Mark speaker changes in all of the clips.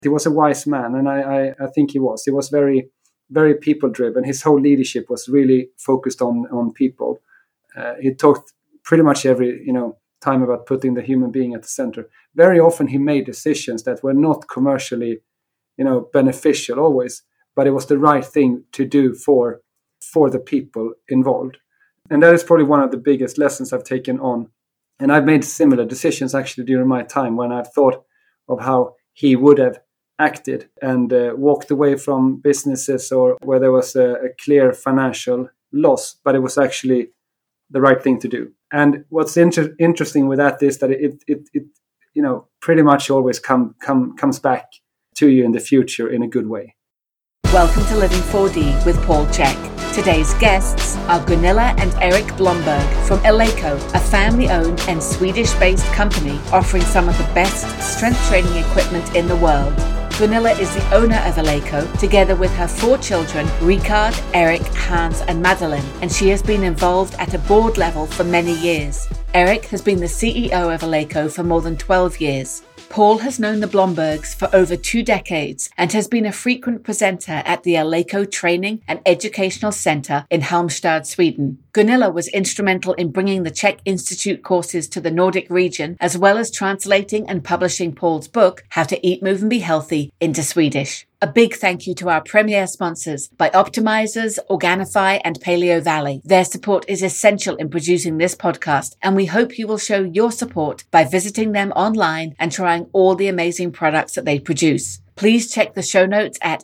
Speaker 1: He was a wise man, and I think he was. He was very, very people-driven. His whole leadership was really focused on people. He talked pretty much every time about putting the human being at the center. Very often he made decisions that were not commercially beneficial always, but it was the right thing to do for the people involved. And that is probably one of the biggest lessons I've taken on. And I've made similar decisions actually during my time when I've thought of how he would have acted and walked away from businesses or where there was a clear financial loss, but it was actually the right thing to do. And what's interesting with that is that it pretty much always comes back to you in the future in a good way.
Speaker 2: Welcome to Living 4D with Paul Chek. Today's guests are Gunilla and Erik Blomberg from Eleiko, a family-owned and Swedish-based company offering some of the best strength training equipment in the world. Gunilla is the owner of Eleiko, together with her 4 children, Rikard, Erik, Hans and Madeline, and she has been involved at a board level for many years. Erik has been the CEO of Eleiko for more than 12 years. Paul has known the Blombergs for over 2 decades and has been a frequent presenter at the Eleiko Training and Educational Center in Halmstad, Sweden. Gunilla was instrumental in bringing the Czech Institute courses to the Nordic region, as well as translating and publishing Paul's book, How to Eat, Move and Be Healthy, into Swedish. A big thank you to our premier sponsors, Bioptimizers, Organifi and Paleo Valley. Their support is essential in producing this podcast, and we hope you will show your support by visiting them online and trying all the amazing products that they produce. Please check the show notes at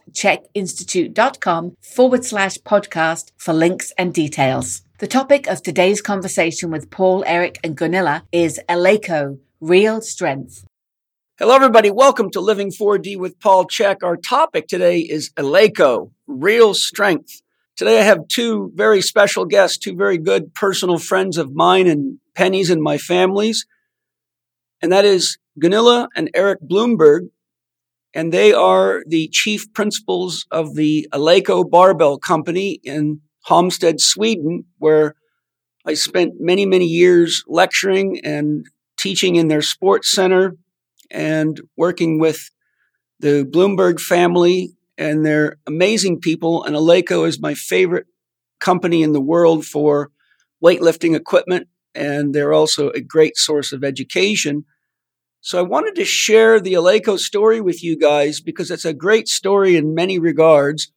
Speaker 2: czekinstitute.com/podcast for links and details. The topic of today's conversation with Paul, Erik and Gunilla is Eleiko, Real Strength.
Speaker 3: Hello, everybody. Welcome to Living 4D with Paul Chek. Our topic today is Eleiko, Real Strength. Today I have 2 very special guests, 2 very good personal friends of mine and Penny's and my family's. And that is Gunilla and Erik Blomberg. And they are the chief principals of the Eleiko Barbell Company in Halmstad, Sweden, where I spent many, many years lecturing and teaching in their sports center and working with the Blomberg family, and they're amazing people. And Eleiko is my favorite company in the world for weightlifting equipment, and they're also a great source of education. So I wanted to share the Eleiko story with you guys because it's a great story in many regards.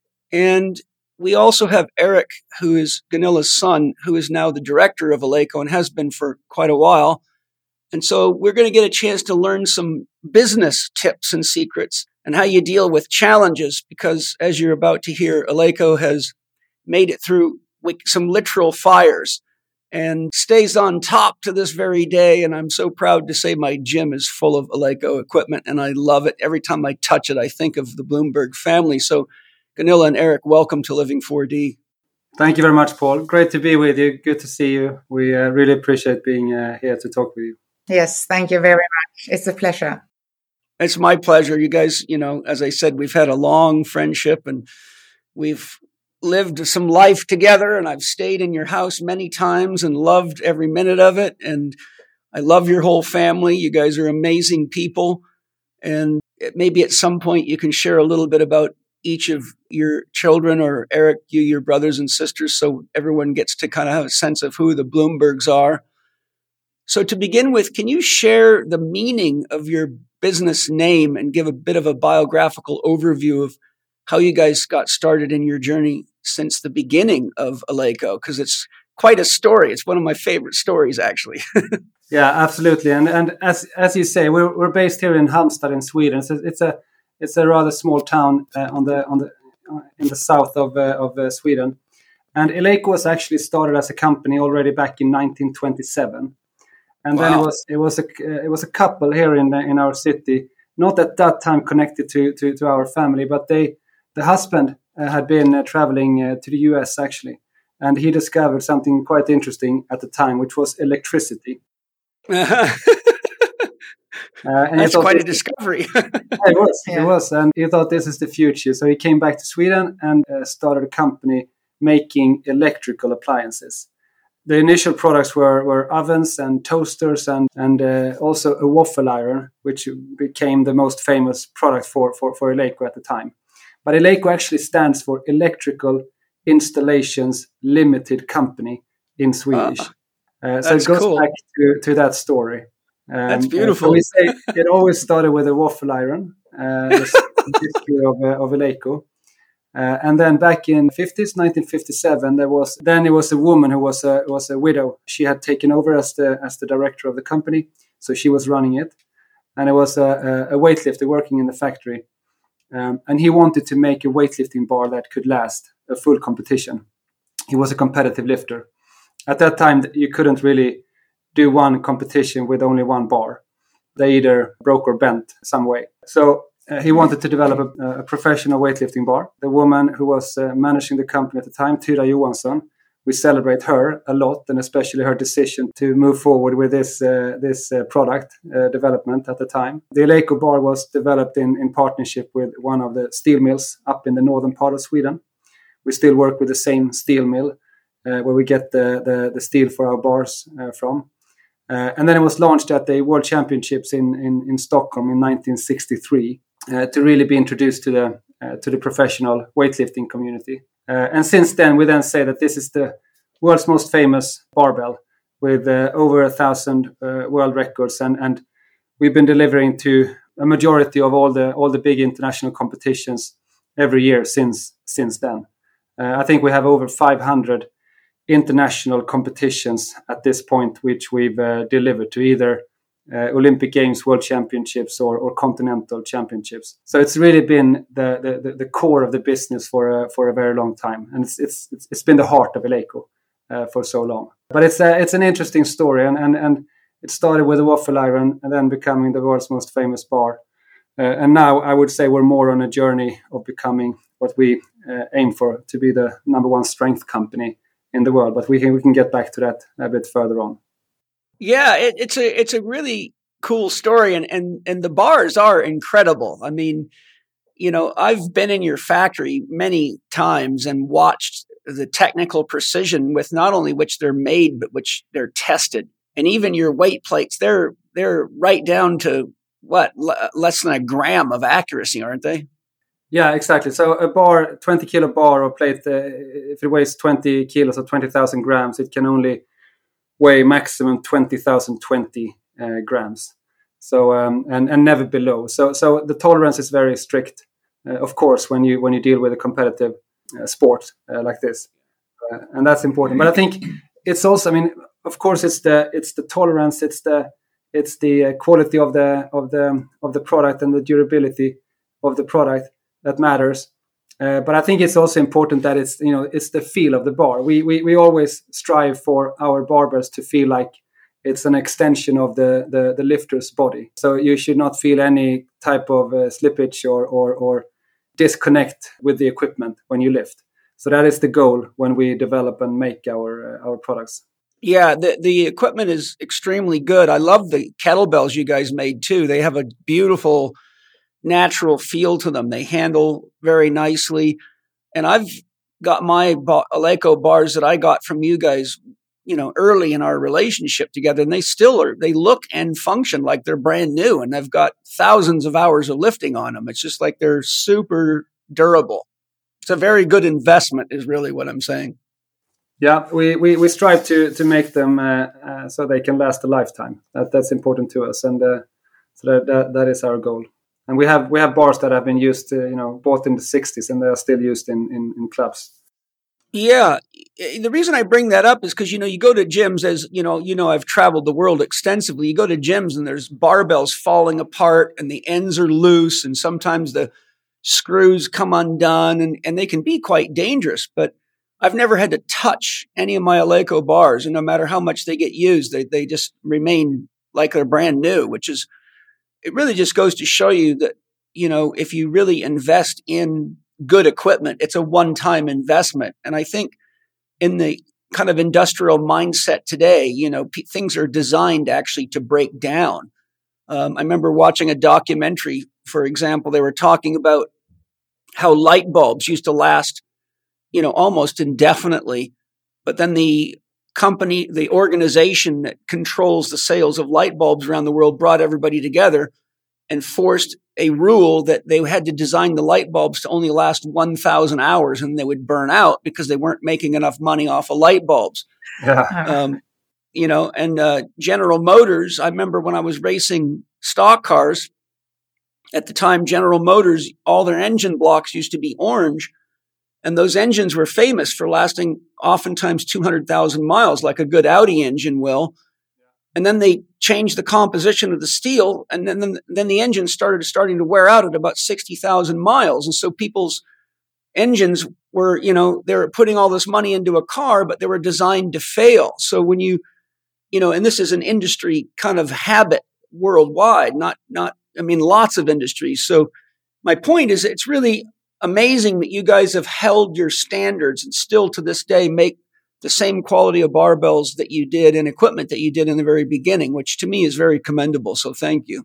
Speaker 3: And we also have Erik, who is Gunilla's son, who is now the director of Eleiko and has been for quite a while. And so we're going to get a chance to learn some business tips and secrets and how you deal with challenges, because as you're about to hear, Eleiko has made it through some literal fires and stays on top to this very day. And I'm so proud to say my gym is full of Eleiko equipment and I love it. Every time I touch it, I think of the Blomberg family. So Gunilla and Erik, welcome to Living 4D.
Speaker 1: Thank you very much, Paul. Great to be with you. Good to see you. We really appreciate being here to talk with you.
Speaker 4: Yes, thank you very much. It's a pleasure.
Speaker 3: It's my pleasure. You guys, as I said, we've had a long friendship and we've lived some life together, and I've stayed in your house many times and loved every minute of it. And I love your whole family. You guys are amazing people. And maybe at some point you can share a little bit about each of your children, or Erik, your brothers and sisters, so everyone gets to kind of have a sense of who the Blombergs are. So to begin with, can you share the meaning of your business name and give a bit of a biographical overview of how you guys got started in your journey since the beginning of Eleiko? Because it's quite a story. It's one of my favorite stories, actually.
Speaker 1: Yeah, absolutely. And as you say, we're based here in Halmstad in Sweden. So it's a rather small town in the south of Sweden. And Eleiko was actually started as a company already back in 1927. And then it was a couple here in our city, not at that time connected to our family, but the husband had been traveling to the US actually, and he discovered something quite interesting at the time, which was electricity. And
Speaker 3: that's quite a discovery.
Speaker 1: It was, and he thought this is the future. So he came back to Sweden and started a company making electrical appliances. the initial products were ovens and toasters and also a waffle iron, which became the most famous product for Eleiko at the time. But Eleiko actually stands for Electrical Installations Limited Company in Swedish. So it goes back to that story.
Speaker 3: That's beautiful.
Speaker 1: So we say it always started with a waffle iron, the history of Eleiko. And then back in 1957, there was a woman who was a widow. She had taken over as the director of the company, so she was running it. And it was a weightlifter working in the factory. And he wanted to make a weightlifting bar that could last a full competition. He was a competitive lifter. At that time, you couldn't really do one competition with only one bar. They either broke or bent some way. So he wanted to develop a professional weightlifting bar. The woman who was managing the company at the time, Tyra Johansson, we celebrate her a lot, and especially her decision to move forward with this product development at the time. The Eleiko bar was developed in partnership with one of the steel mills up in the northern part of Sweden. We still work with the same steel mill where we get the steel for our bars from. And then it was launched at the World Championships in Stockholm in 1963 to really be introduced to the professional weightlifting community. And since then, we then say that this is the world's most famous barbell with over 1,000 world records, and we've been delivering to a majority of all the big international competitions every year since then. I think we have over 500 international competitions at this point, which we've delivered to either Olympic Games, World Championships, or Continental Championships. So it's really been the core of the business for a very long time, and it's been the heart of Eleiko for so long. But it's an interesting story, and it started with a waffle iron, and then becoming the world's most famous bar. And now I would say we're more on a journey of becoming what we aim for, to be the number one strength company in the world. But we can get back to that a bit further on.
Speaker 3: Yeah, it's a really cool story, and the bars are incredible. I mean, I've been in your factory many times and watched the technical precision with not only which they're made, but which they're tested. And even your weight plates, they're right down to less than a gram of accuracy, aren't they?
Speaker 1: Yeah, exactly. So a bar, 20 kilo bar or plate, if it weighs 20 kilos or 20,000 grams, it can only weigh maximum 20,020 grams. So and never below. So the tolerance is very strict, of course, when you deal with a competitive sport like this, and that's important. But I think it's also, I mean, of course, it's the tolerance, it's the quality of the product and the durability of the product that matters. But I think it's also important that it's the feel of the bar. We always strive for our barbers to feel like it's an extension of the lifter's body. So you should not feel any type of slippage or disconnect with the equipment when you lift. So that is the goal when we develop and make our products.
Speaker 3: Yeah, the equipment is extremely good. I love the kettlebells you guys made too. They have a beautiful natural feel to them. They handle very nicely. And I've got my Eleiko bars that I got from you guys, early in our relationship together, and they look and function like they're brand new, and I've got thousands of hours of lifting on them. It's just like they're super durable. It's a very good investment is really what I'm saying.
Speaker 1: Yeah, we strive to make them so they can last a lifetime. That's important to us, and so that is our goal. And we have bars that have been used, bought in the 60s, and they are still used in clubs.
Speaker 3: Yeah, the reason I bring that up is because you go to gyms, as I've traveled the world extensively. You go to gyms and there's barbells falling apart, and the ends are loose, and sometimes the screws come undone, and they can be quite dangerous. But I've never had to touch any of my Eleiko bars, and no matter how much they get used, they just remain like they're brand new, which is. It really just goes to show you that, if you really invest in good equipment, it's a one-time investment. And I think in the kind of industrial mindset today, things are designed actually to break down. I remember watching a documentary, for example, they were talking about how light bulbs used to last, almost indefinitely. But then the company, the organization that controls the sales of light bulbs around the world, brought everybody together and forced a rule that they had to design the light bulbs to only last 1,000 hours and they would burn out because they weren't making enough money off of light bulbs.
Speaker 1: Yeah.
Speaker 3: General Motors, I remember when I was racing stock cars, at the time, General Motors, all their engine blocks used to be orange. And those engines were famous for lasting oftentimes 200,000 miles, like a good Audi engine will. And then they changed the composition of the steel, and then the engine starting to wear out at about 60,000 miles. And so people's engines were, they were putting all this money into a car, but they were designed to fail. So when and this is an industry kind of habit worldwide, lots of industries. So my point is, it's really amazing that you guys have held your standards and still to this day make the same quality of barbells that you did and equipment that you did in the very beginning, which to me is very commendable. So thank you.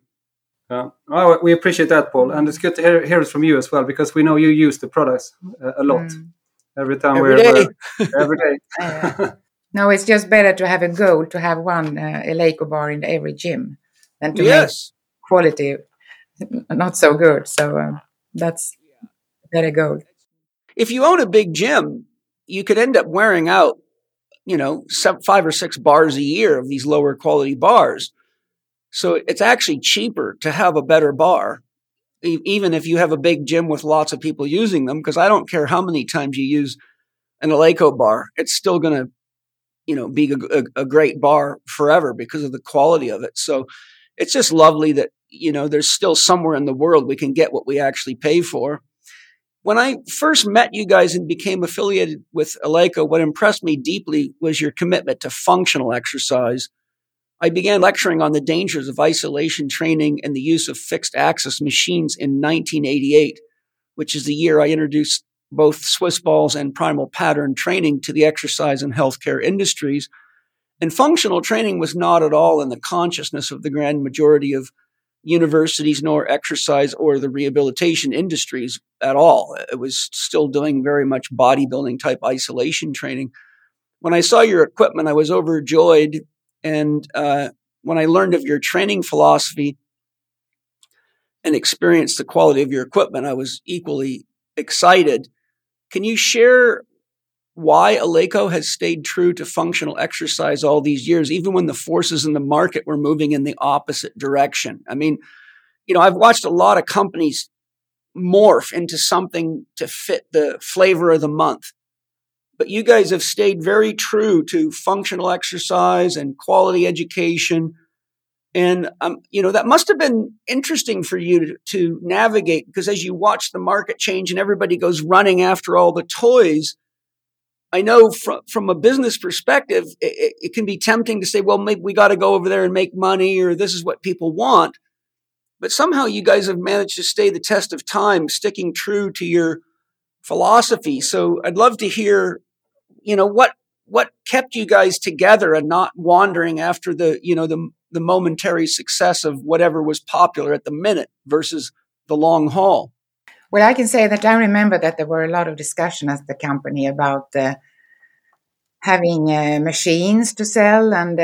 Speaker 1: We appreciate that, Paul. And it's good to hear it from you as well, because we know you use the products a lot. Every time
Speaker 3: every day.
Speaker 1: Every day.
Speaker 4: No, it's just better to have a goal to have one Eleiko bar in every gym than to make quality not so good. So that's a better goal.
Speaker 3: If you own a big gym, you could end up wearing out, 5 or 6 bars a year of these lower quality bars. So it's actually cheaper to have a better bar, even if you have a big gym with lots of people using them, because I don't care how many times you use an Eleiko bar, it's still going to, be a great bar forever because of the quality of it. So it's just lovely that, there's still somewhere in the world we can get what we actually pay for. When I first met you guys and became affiliated with Eleiko, what impressed me deeply was your commitment to functional exercise. I began lecturing on the dangers of isolation training and the use of fixed axis machines in 1988, which is the year I introduced both Swiss balls and primal pattern training to the exercise and healthcare industries. And functional training was not at all in the consciousness of the grand majority of universities, nor exercise or the rehabilitation industries at all. It was still doing very much bodybuilding type isolation training. When I saw your equipment, I was overjoyed. And when I learned of your training philosophy and experienced the quality of your equipment, I was equally excited. Can you share why Eleiko has stayed true to functional exercise all these years, even when the forces in the market were moving in the opposite direction? I mean, I've watched a lot of companies morph into something to fit the flavor of the month. But you guys have stayed very true to functional exercise and quality education. And, that must have been interesting for you to navigate, because as you watch the market change and everybody goes running after all the toys, I know from a business perspective, it can be tempting to say, well, maybe we got to go over there and make money, or this is what people want. But somehow you guys have managed to stay the test of time, sticking true to your philosophy. So I'd love to hear, what kept you guys together and not wandering after the momentary success of whatever was popular at the minute versus the long haul.
Speaker 4: Well, I can say that I remember that there were a lot of discussion at the company about having machines to sell, and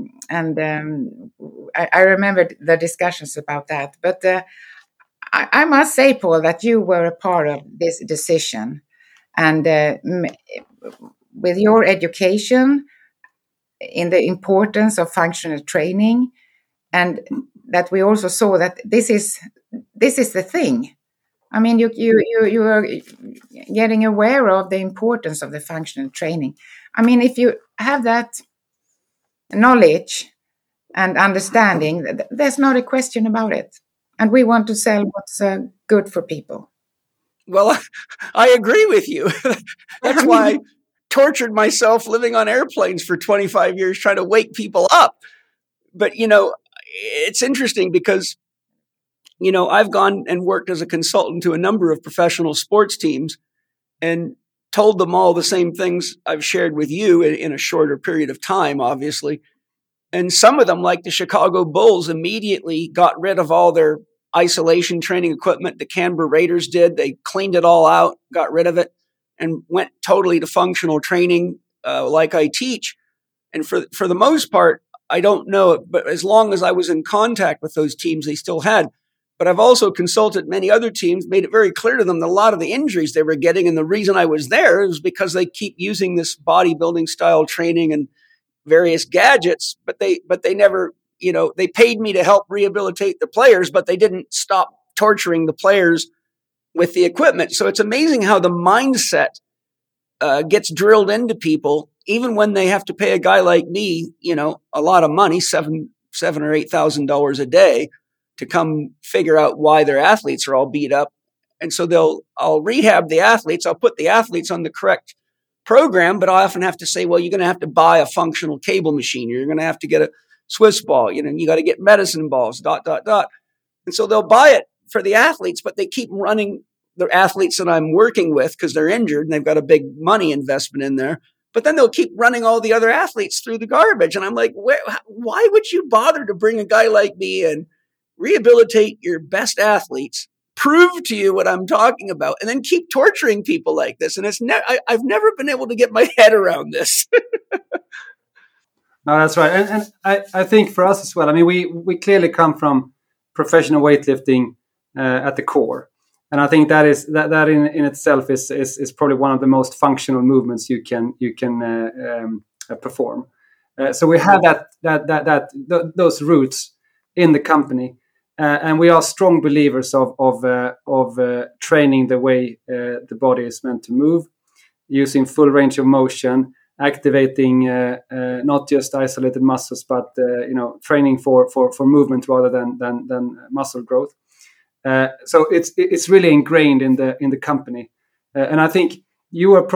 Speaker 4: I remember the discussions about that. But I must say, Paul, that you were a part of this decision, and with your education in the importance of functional training, and that we also saw that this is the thing. I mean, you are getting aware of the importance of the functional training. I mean, if you have that knowledge and understanding, there's not a question about it. And we want to sell what's good for people.
Speaker 3: Well, I agree with you. That's why I tortured myself living on airplanes for 25 years trying to wake people up. But, it's interesting because, I've gone and worked as a consultant to a number of professional sports teams and told them all the same things I've shared with you in a shorter period of time, obviously. And some of them, like the Chicago Bulls, immediately got rid of all their isolation training equipment. The Canberra Raiders did. They cleaned it all out, got rid of it, and went totally to functional training like I teach. And for the most part, I don't know, but as long as I was in contact with those teams, they still had. But I've also consulted many other teams, made it very clear to them that a lot of the injuries they were getting, and the reason I was there is because they keep using this bodybuilding style training and various gadgets, but they never, they paid me to help rehabilitate the players, but they didn't stop torturing the players with the equipment. So it's amazing how the mindset gets drilled into people, even when they have to pay a guy like me, a lot of money, $7,000 or $8,000 a day, to come figure out why their athletes are all beat up. And so I'll rehab the athletes. I'll put the athletes on the correct program, but I often have to say, well, you're going to have to buy a functional cable machine. You're going to have to get a Swiss ball, you got to get medicine balls, ... And so they'll buy it for the athletes, but they keep running the athletes that I'm working with because they're injured and they've got a big money investment in there. But then they'll keep running all the other athletes through the garbage. And I'm like, why would you bother to bring a guy like me in, rehabilitate your best athletes, prove to you what I'm talking about, and then keep torturing people like this? And I've never been able to get my head around this.
Speaker 1: No, that's right. And I think for us as well, I mean, we clearly come from professional weightlifting at the core. And I think that in itself is probably one of the most functional movements you can perform. So we have those roots in the company. And we are strong believers of training the way the body is meant to move, using full range of motion, activating not just isolated muscles, but training for movement rather than muscle growth. So it's really ingrained in the company, and I think you were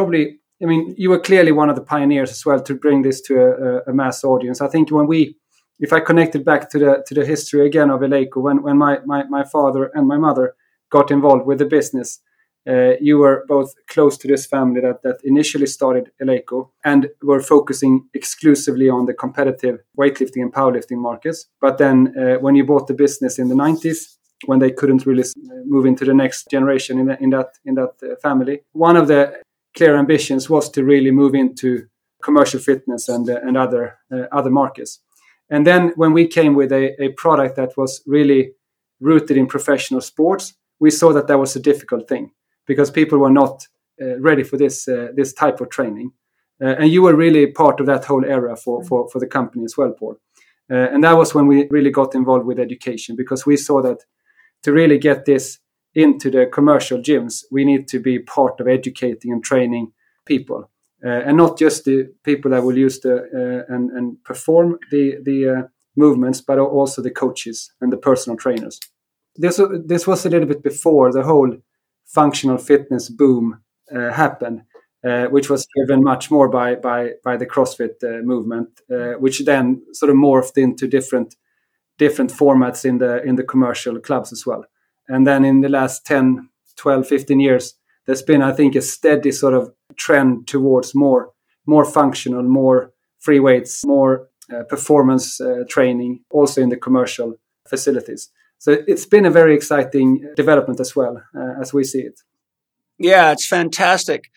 Speaker 1: clearly one of the pioneers as well to bring this to a mass audience. I think if I connected back to the history again of Eleiko, when my father and my mother got involved with the business, you were both close to this family that initially started Eleiko and were focusing exclusively on the competitive weightlifting and powerlifting markets. But then when you bought the business in the 90s, when they couldn't really move into the next generation in that family, one of the clear ambitions was to really move into commercial fitness and other markets. And then when we came with a product that was really rooted in professional sports, we saw that was a difficult thing because people were not ready for this type of training. And you were really part of that whole era for the company as well, Paul. And that was when we really got involved with education, because we saw that to really get this into the commercial gyms, we need to be part of educating and training people. And not just the people that will use and perform the movements, but also the coaches and the personal trainers. This was a little bit before the whole functional fitness boom happened, which was driven much more by the CrossFit movement, which then sort of morphed into different formats in the commercial clubs as well. And then in the last 10, 12, 15 years, there's been, I think, a steady sort of trend towards more functional, more free weights, more performance training, also in the commercial facilities. So it's been a very exciting development as well, as we see it.
Speaker 3: Yeah, it's fantastic.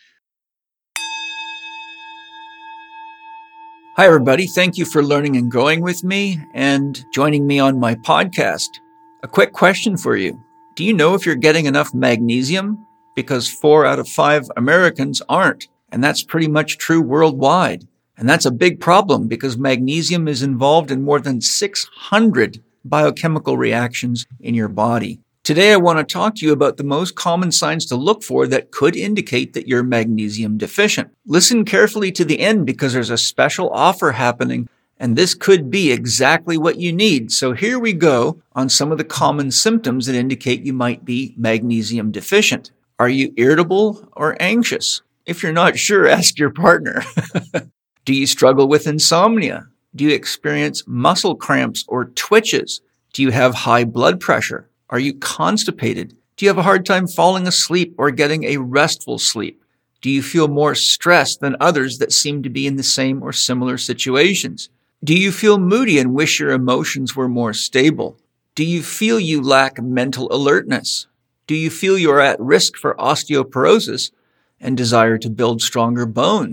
Speaker 3: Hi, everybody. Thank you for learning and growing with me and joining me on my podcast. A quick question for you. Do you know if you're getting enough magnesium? Because 4 out of 5 Americans aren't. And that's pretty much true worldwide. And that's a big problem because magnesium is involved in more than 600 biochemical reactions in your body. Today, I want to talk to you about the most common signs to look for that could indicate that you're magnesium deficient. Listen carefully to the end because there's a special offer happening, and this could be exactly what you need. So here we go on some of the common symptoms that indicate you might be magnesium deficient. Are you irritable or anxious? If you're not sure, ask your partner. Do you struggle with insomnia? Do you experience muscle cramps or twitches? Do you have high blood pressure? Are you constipated? Do you have a hard time falling asleep or getting a restful sleep? Do you feel more stressed than others that seem to be in the same or similar situations? Do you feel moody and wish your emotions were more stable? Do you feel you lack mental alertness? Do you feel you're at risk for osteoporosis and desire to build stronger bones?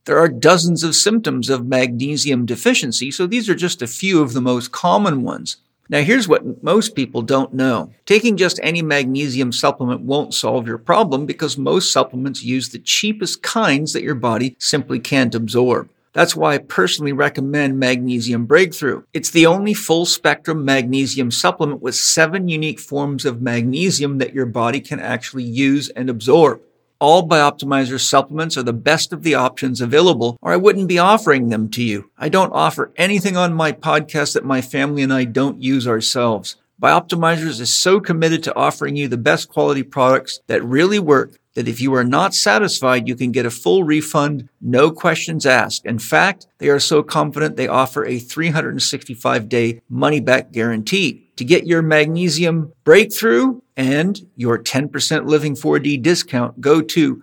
Speaker 3: There are dozens of symptoms of magnesium deficiency, so these are just a few of the most common ones. Now, here's what most people don't know. Taking just any magnesium supplement won't solve your problem because most supplements use the cheapest kinds that your body simply can't absorb. That's why I personally recommend Magnesium Breakthrough. It's the only full-spectrum magnesium supplement with 7 unique forms of magnesium that your body can actually use and absorb. All Bioptimizer supplements are the best of the options available, or I wouldn't be offering them to you. I don't offer anything on my podcast that my family and I don't use ourselves. Bioptimizers is so committed to offering you the best quality products that really work that if you are not satisfied, you can get a full refund, no questions asked. In fact, they are so confident they offer a 365-day money-back guarantee. To get your Magnesium Breakthrough and your 10% Living 4D discount, go to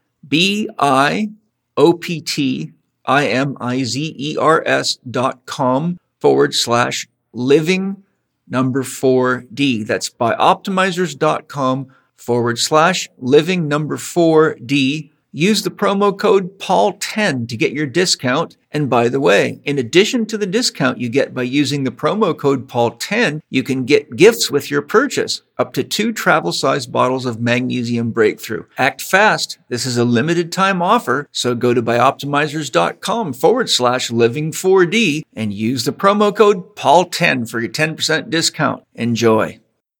Speaker 3: bioptimizers.com/living 4D. That's bioptimizers.com/living 4D. Use the promo code Paul10 to get your discount. And by the way, in addition to the discount you get by using the promo code Paul10, you can get gifts with your purchase, up to 2 travel-sized bottles of Magnesium Breakthrough. Act fast. This is a limited time offer, so go to bioptimizers.com/living 4D and use the promo code Paul10 for your 10% discount. Enjoy.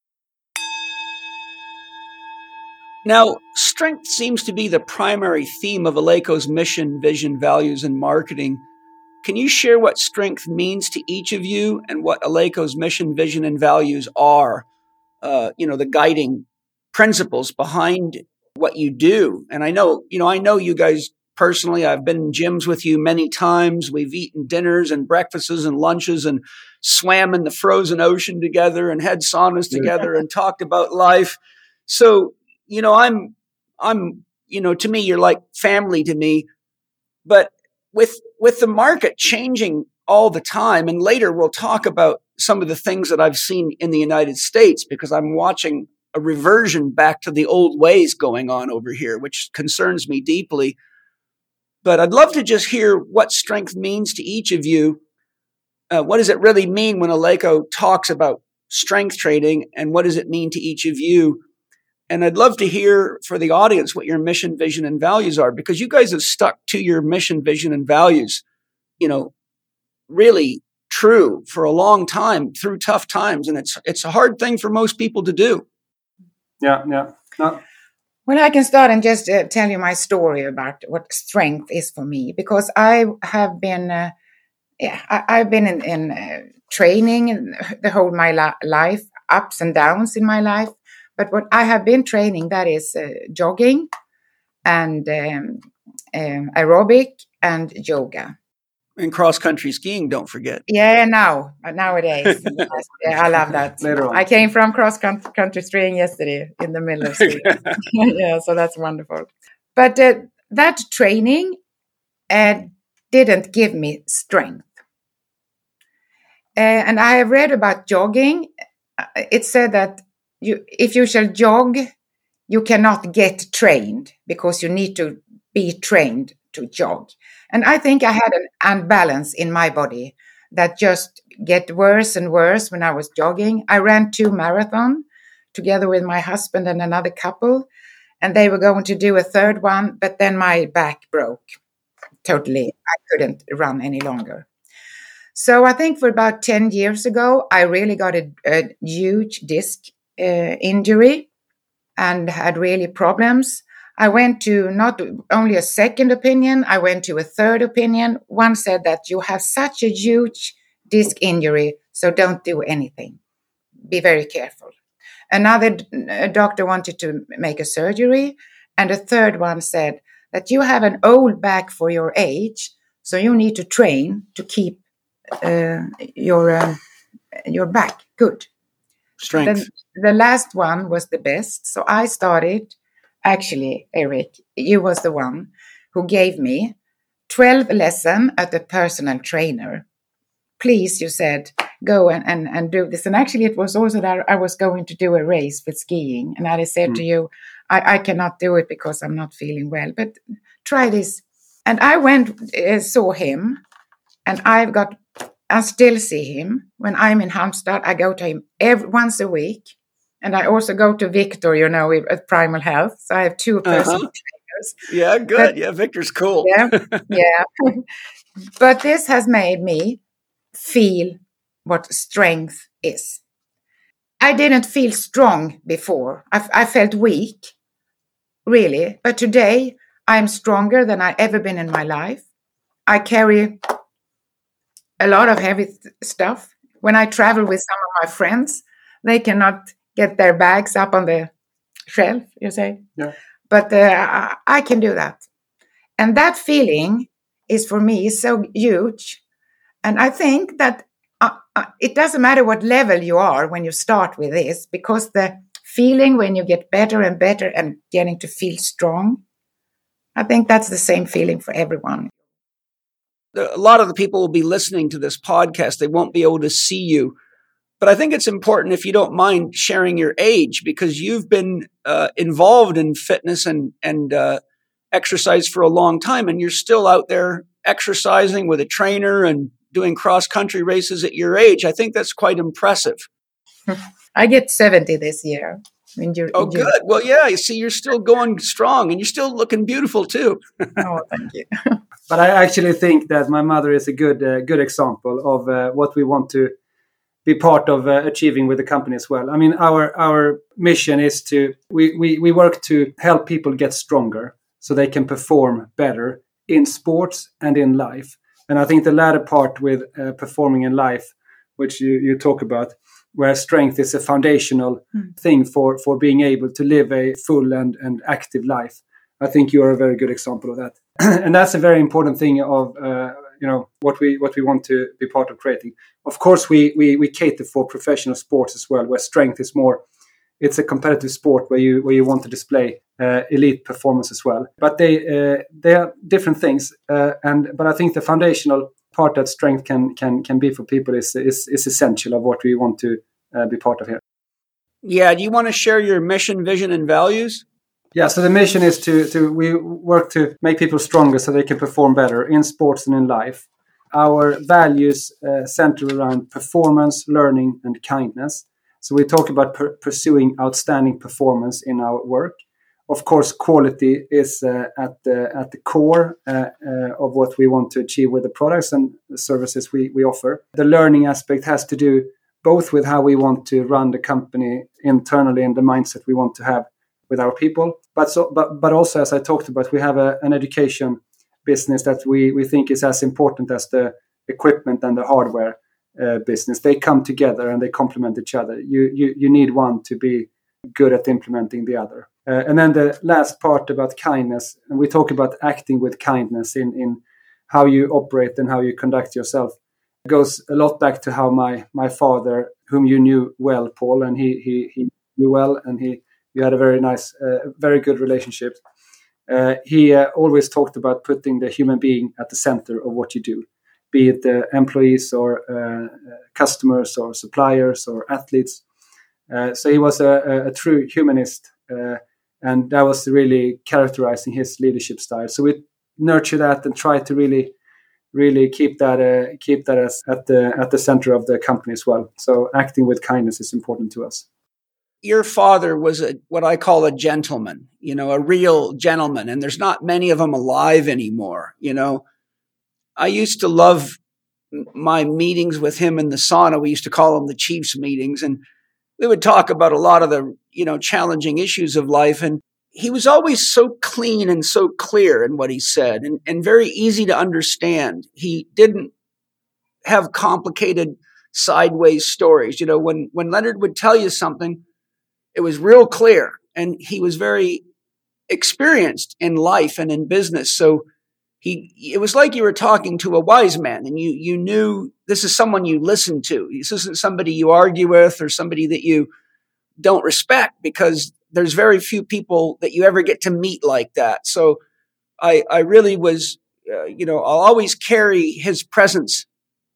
Speaker 3: Now, strength seems to be the primary theme of Eleiko's mission, vision, values, and marketing. Can you share what strength means to each of you and what Eleiko's mission, vision, and values are? The guiding principles behind what you do. And I know you guys personally. I've been in gyms with you many times. We've eaten dinners and breakfasts and lunches and swam in the frozen ocean together and had saunas together and talked about life. So, I'm, to me, you're like family to me, but with the market changing all the time. And later we'll talk about some of the things that I've seen in the United States, because I'm watching a reversion back to the old ways going on over here, which concerns me deeply. But I'd love to just hear what strength means to each of you. What does it really mean when Eleiko talks about strength training, and what does it mean to each of you? And I'd love to hear for the audience what your mission, vision, and values are, because you guys have stuck to your mission, vision, and values, really true for a long time through tough times. And it's a hard thing for most people to do.
Speaker 1: Yeah. No.
Speaker 4: Well, I can start and just tell you my story about what strength is for me, because I have been, I've been in training the whole my life, ups and downs in my life. But what I have been training, that is jogging and aerobic and yoga.
Speaker 3: And cross-country skiing, don't forget.
Speaker 4: Yeah, nowadays. Yes, I love that.
Speaker 1: Later on.
Speaker 4: I came from cross-country skiing yesterday in the middle of Sweden. Yeah, so that's wonderful. But that training didn't give me strength. And I have read about jogging. It said that if you shall jog, you cannot get trained, because you need to be trained to jog. And I think I had an unbalance in my body that just get worse and worse when I was jogging. I ran 2 marathons together with my husband and another couple, and they were going to do a 3rd one, but then my back broke totally. I couldn't run any longer. So I think for about 10 years ago, I really got a huge disc injury and had really problems. I went to not only a second opinion, I went to a 3rd opinion. One said that you have such a huge disc injury, so don't do anything. Be very careful. Another doctor wanted to make a surgery, and a 3rd one said that you have an old back for your age, so you need to train to keep your back good.
Speaker 3: Strength.
Speaker 4: The last one was the best. So I started, actually, Eric, you was the one who gave me 12 lessons at a personal trainer. Please, you said, go and do this. And actually, it was also that I was going to do a race with skiing. And I said to you, I cannot do it because I'm not feeling well. But try this. And I went, saw him, and I still see him. When I'm in Halmstad, I go to him once a week. And I also go to Victor, at Primal Health. So I have two personal trainers.
Speaker 3: Yeah, good. Victor's cool.
Speaker 4: Yeah. But this has made me feel what strength is. I didn't feel strong before. I felt weak, really. But today, I'm stronger than I've ever been in my life. I carry a lot of heavy stuff. When I travel with some of my friends, they cannot get their bags up on the shelf, you say.
Speaker 1: Yeah.
Speaker 4: But I can do that. And that feeling is, for me, so huge. And I think that it doesn't matter what level you are when you start with this, because the feeling when you get better and better and getting to feel strong, I think that's the same feeling for everyone.
Speaker 3: A lot of the people will be listening to this podcast. They won't be able to see you. But I think it's important, if you don't mind sharing your age, because you've been involved in fitness and exercise for a long time, and you're still out there exercising with a trainer and doing cross-country races at your age. I think that's quite impressive.
Speaker 4: I get 70 this year. Good.
Speaker 3: Well, yeah, you see, you're still going strong, and you're still looking beautiful, too.
Speaker 4: Oh, thank you.
Speaker 1: But I actually think that my mother is a good example of what we want to be part of achieving with the company as well. I mean, our mission is we work to help people get stronger so they can perform better in sports and in life. And I think the latter part with performing in life, which you talk about, where strength is a foundational thing for being able to live a full and active life. I think you are a very good example of that. And that's a very important thing of what we want to be part of creating. Of course, we cater for professional sports as well, where strength is more. It's a competitive sport where you want to display elite performance as well. But they are different things. But I think the foundational part that strength can be for people is essential of what we want to be part of here.
Speaker 3: Yeah. Do you want to share your mission, vision, and values?
Speaker 1: Yeah. So the mission is we work to make people stronger so they can perform better in sports and in life. Our values center around performance, learning, and kindness. So we talk about pursuing outstanding performance in our work. Of course, quality is at the core of what we want to achieve with the products and the services we offer. The learning aspect has to do both with how we want to run the company internally and the mindset we want to have with our people. But also, as I talked about, we have an education business that we think is as important as the equipment and the hardware business. They come together and they complement each other. You need one to be good at implementing the other. And then the last part about kindness, and we talk about acting with kindness in how you operate and how you conduct yourself. It goes a lot back to how my father, whom you knew well, Paul, and he knew well, and you had a very nice, very good relationship. He always talked about putting the human being at the center of what you do, be it the employees or customers or suppliers or athletes. So he was a true humanist, and that was really characterizing his leadership style. So we nurture that and try to really keep that as at the center of the company as well. So acting with kindness is important to us.
Speaker 3: Your father was what I call a gentleman, a real gentleman, and there's not many of them alive anymore. I used to love my meetings with him in the sauna. We used to call them the Chiefs meetings, and we would talk about a lot of the, challenging issues of life. And he was always so clean and so clear in what he said and very easy to understand. He didn't have complicated sideways stories. When Leonard would tell you something, it was real clear, and he was very experienced in life and in business. So it was like you were talking to a wise man, and you knew this is someone you listen to. This isn't somebody you argue with or somebody that you don't respect, because there's very few people that you ever get to meet like that. So I really was, I'll always carry his presence.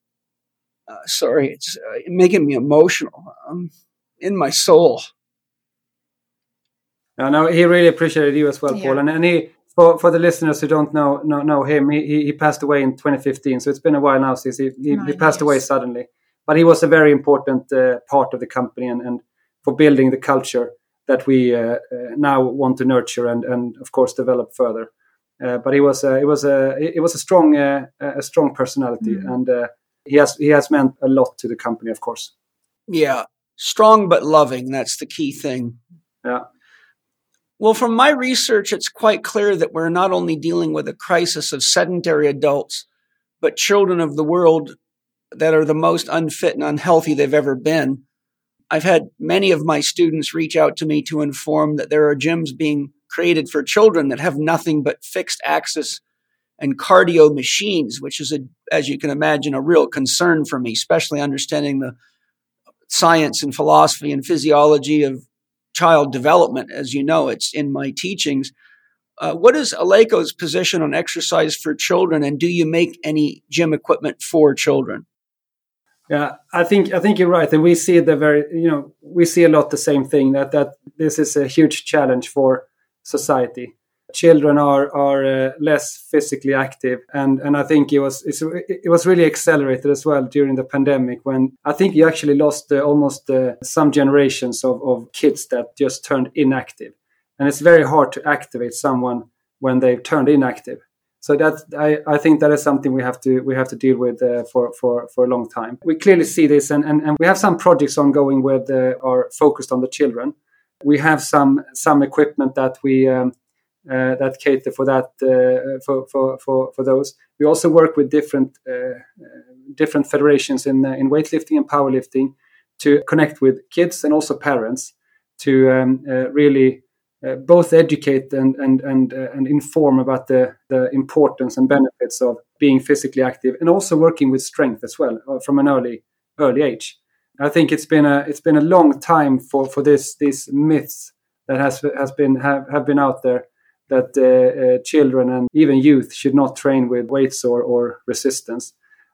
Speaker 3: Sorry, it's making me emotional in my soul.
Speaker 1: No, he really appreciated you as well, Paul.
Speaker 4: Yeah.
Speaker 1: And he For the listeners who don't know him, he passed away in 2015. So it's been a while now since he passed away suddenly. But he was a very important part of the company and for building the culture that we now want to nurture and of course develop further. But it was a strong personality, and he has meant a lot to the company, of course.
Speaker 3: Yeah, strong but loving. That's the key thing.
Speaker 1: Yeah.
Speaker 3: Well, from my research, it's quite clear that we're not only dealing with a crisis of sedentary adults, but children of the world that are the most unfit and unhealthy they've ever been. I've had many of my students reach out to me to inform that there are gyms being created for children that have nothing but fixed axis and cardio machines, which is, as you can imagine, a real concern for me, especially understanding the science and philosophy and physiology of child development. As you know, it's in my teachings. What is Eleiko's position on exercise for children, and do you make any gym equipment for children?
Speaker 1: Yeah, I think you're right, and we see we see a lot the same thing, that this is a huge challenge for society. Children are less physically active, and I think it was really accelerated as well during the pandemic, when I think you actually lost almost some generations of kids that just turned inactive, and it's very hard to activate someone when they've turned inactive. So I think that is something we have to deal with for a long time. We clearly see this, and we have some projects ongoing with are focused on the children. We have some equipment that we that cater for that for those. We also work with different federations in weightlifting and powerlifting to connect with kids and also parents to really both educate and inform about the importance and benefits of being physically active, and also working with strength as well from an early age. I think it's been a long time for these myths that have been out there, that children and even youth should not train with weights or resistance,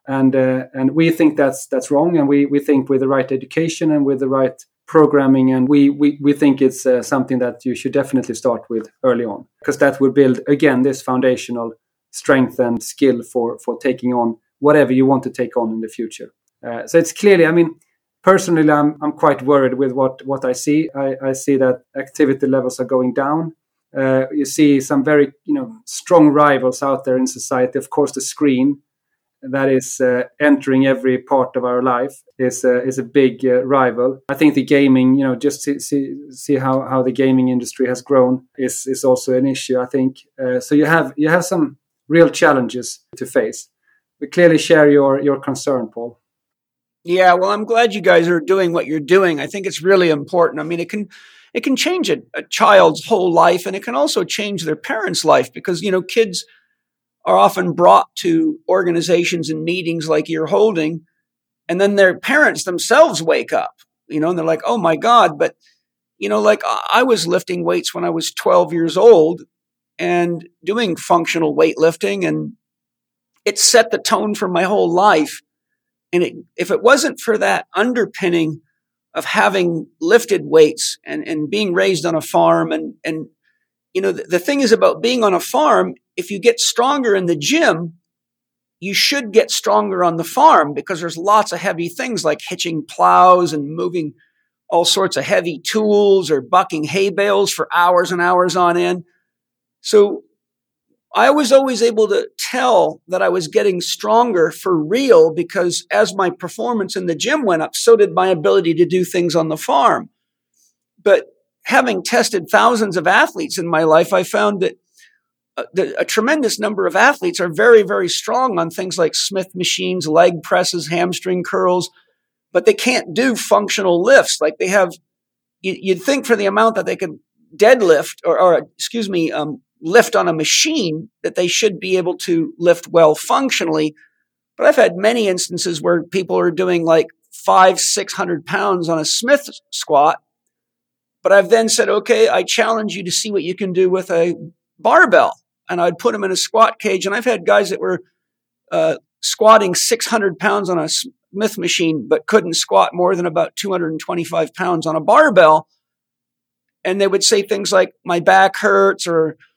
Speaker 1: and we think that's wrong, and we think with the right education and with the right programming, and we think it's something that you should definitely start with early on, because that will build again this foundational strength and skill for taking on whatever you want to take on in the future. So it's clearly, I mean, personally, I'm quite worried with what I see. I see that activity levels are going down. You see some very strong rivals out there in society. Of course, the screen that is entering every part of our life is a big rival. I think the gaming, just see how the gaming industry has grown is also an issue, I think. So you have some real challenges to face. We clearly share your concern, Paul.
Speaker 3: Yeah, well, I'm glad you guys are doing what you're doing. I think it's really important. I mean, it can change a child's whole life, and it can also change their parents' life, because, kids are often brought to organizations and meetings like you're holding, and then their parents themselves wake up, and they're like, oh my God, but, like I was lifting weights when I was 12 years old and doing functional weightlifting, and it set the tone for my whole life. And if it wasn't for that underpinning of having lifted weights and being raised on a farm, and the thing is about being on a farm, if you get stronger in the gym, you should get stronger on the farm, because there's lots of heavy things like hitching plows and moving all sorts of heavy tools or bucking hay bales for hours and hours on end. So I was always able to tell that I was getting stronger for real, because as my performance in the gym went up, so did my ability to do things on the farm. But having tested thousands of athletes in my life, I found that a tremendous number of athletes are very, very strong on things like Smith machines, leg presses, hamstring curls, but they can't do functional lifts. Like they have, you'd think for the amount that they could deadlift lift on a machine, that they should be able to lift well functionally. But I've had many instances where people are doing like 500-600 pounds on a Smith squat. But I've then said, okay, I challenge you to see what you can do with a barbell. And I'd put them in a squat cage. And I've had guys that were squatting 600 pounds on a Smith machine, but couldn't squat more than about 225 pounds on a barbell. And they would say things like, my back hurts, or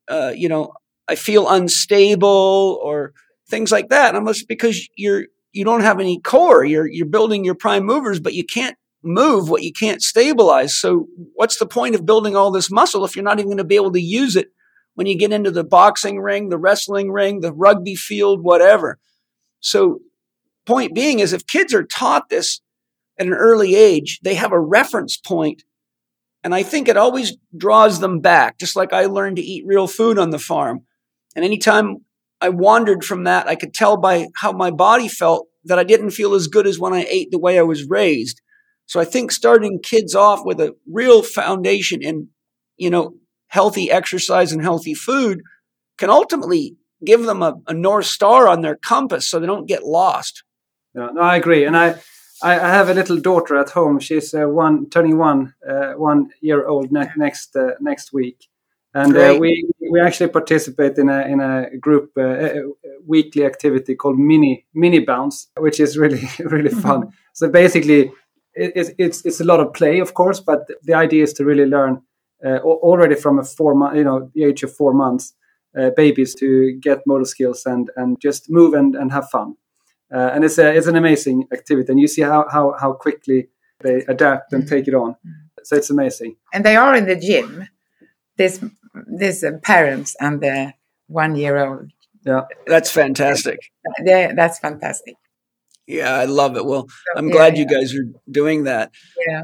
Speaker 3: I feel unstable or things like that. Almost because you don't have any core. You're building your prime movers, but you can't move what you can't stabilize. So what's the point of building all this muscle if you're not even going to be able to use it when you get into the boxing ring, the wrestling ring, the rugby field, whatever? So point being is if kids are taught this at an early age, they have a reference point. And I think it always draws them back, just like I learned to eat real food on the farm. And anytime I wandered from that, I could tell by how my body felt that I didn't feel as good as when I ate the way I was raised. So I think starting kids off with a real foundation in, healthy exercise and healthy food can ultimately give them a North Star on their compass so they don't get lost.
Speaker 1: Yeah, no, I agree. And I have a little daughter at home. She's turning 1 year old next week. And we actually participate in a group weekly activity called mini bounce, which is really really fun. So basically, it's a lot of play, of course, but the idea is to really learn already from the age of 4 months, babies to get motor skills and just move and have fun. And it's an amazing activity, and you see how quickly they adapt and take it on. So it's amazing.
Speaker 4: And they are in the gym. This parents and the 1 year old.
Speaker 3: Yeah, that's fantastic.
Speaker 4: That's fantastic.
Speaker 3: Yeah, I love it. Well, I'm glad you guys are doing that.
Speaker 4: Yeah.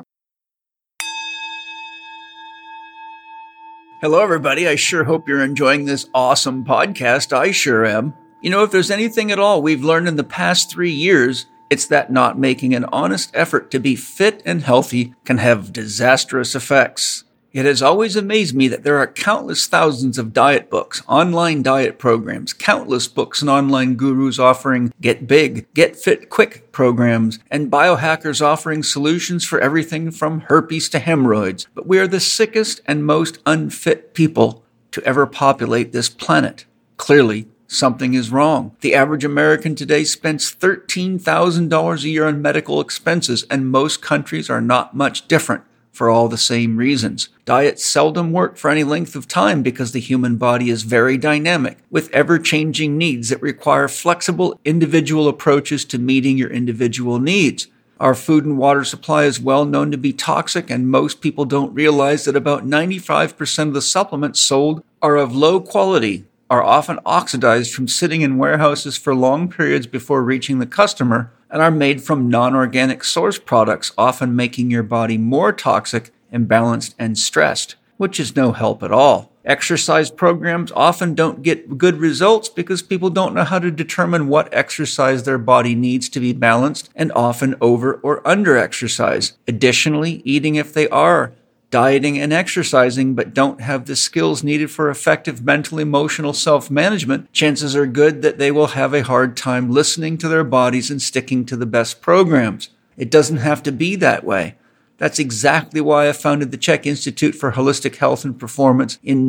Speaker 3: Hello, everybody. I sure hope you're enjoying this awesome podcast. I sure am. If there's anything at all we've learned in the past 3 years, it's that not making an honest effort to be fit and healthy can have disastrous effects. It has always amazed me that there are countless thousands of diet books, online diet programs, countless books and online gurus offering Get Big, Get Fit Quick programs, and biohackers offering solutions for everything from herpes to hemorrhoids. But we are the sickest and most unfit people to ever populate this planet. Clearly, something is wrong. The average American today spends $13,000 a year on medical expenses, and most countries are not much different for all the same reasons. Diets seldom work for any length of time because the human body is very dynamic, with ever-changing needs that require flexible individual approaches to meeting your individual needs. Our food and water supply is well known to be toxic, and most people don't realize that about 95% of the supplements sold are of low quality, are often oxidized from sitting in warehouses for long periods before reaching the customer, and are made from non-organic source products, often making your body more toxic, imbalanced, and stressed, which is no help at all. Exercise programs often don't get good results because people don't know how to determine what exercise their body needs to be balanced and often over or under exercise. Additionally, eating if they are dieting and exercising but don't have the skills needed for effective mental emotional self-management, chances are good that they will have a hard time listening to their bodies and sticking to the best programs. It doesn't have to be that way. That's exactly why I founded the Czech Institute for Holistic Health and Performance in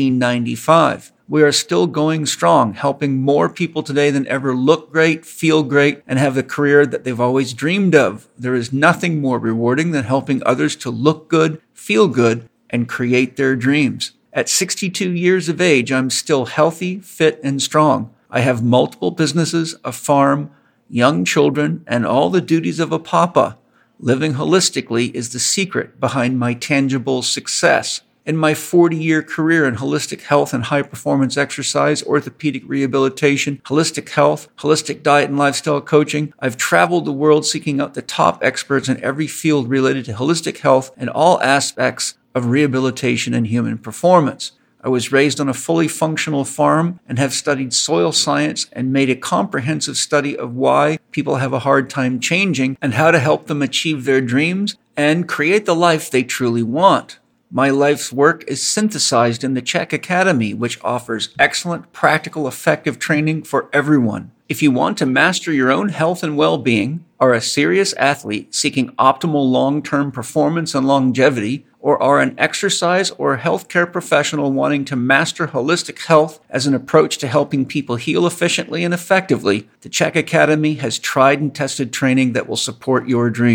Speaker 3: 1995. We are still going strong, helping more people today than ever look great, feel great, and have the career that they've always dreamed of. There is nothing more rewarding than helping others to look good, feel good, and create their dreams. At 62 years of age, I'm still healthy, fit, and strong. I have multiple businesses, a farm, young children, and all the duties of a papa. Living holistically is the secret behind my tangible success. In my 40-year career in holistic health and high-performance exercise, orthopedic rehabilitation, holistic health, holistic diet and lifestyle coaching, I've traveled the world seeking out the top experts in every field related to holistic health and all aspects of rehabilitation and human performance. I was raised on a fully functional farm and have studied soil science and made a comprehensive study of why people have a hard time changing and how to help them achieve their dreams and create the life they truly want. My life's work is synthesized in the Czech Academy, which offers excellent, practical, effective training for everyone. If you want to master your own health and well-being, are a serious athlete seeking optimal long-term performance and longevity, or are an exercise or healthcare professional wanting to master holistic health as an approach to helping people heal efficiently and effectively, the Czech Academy has tried and tested training that will support your dreams.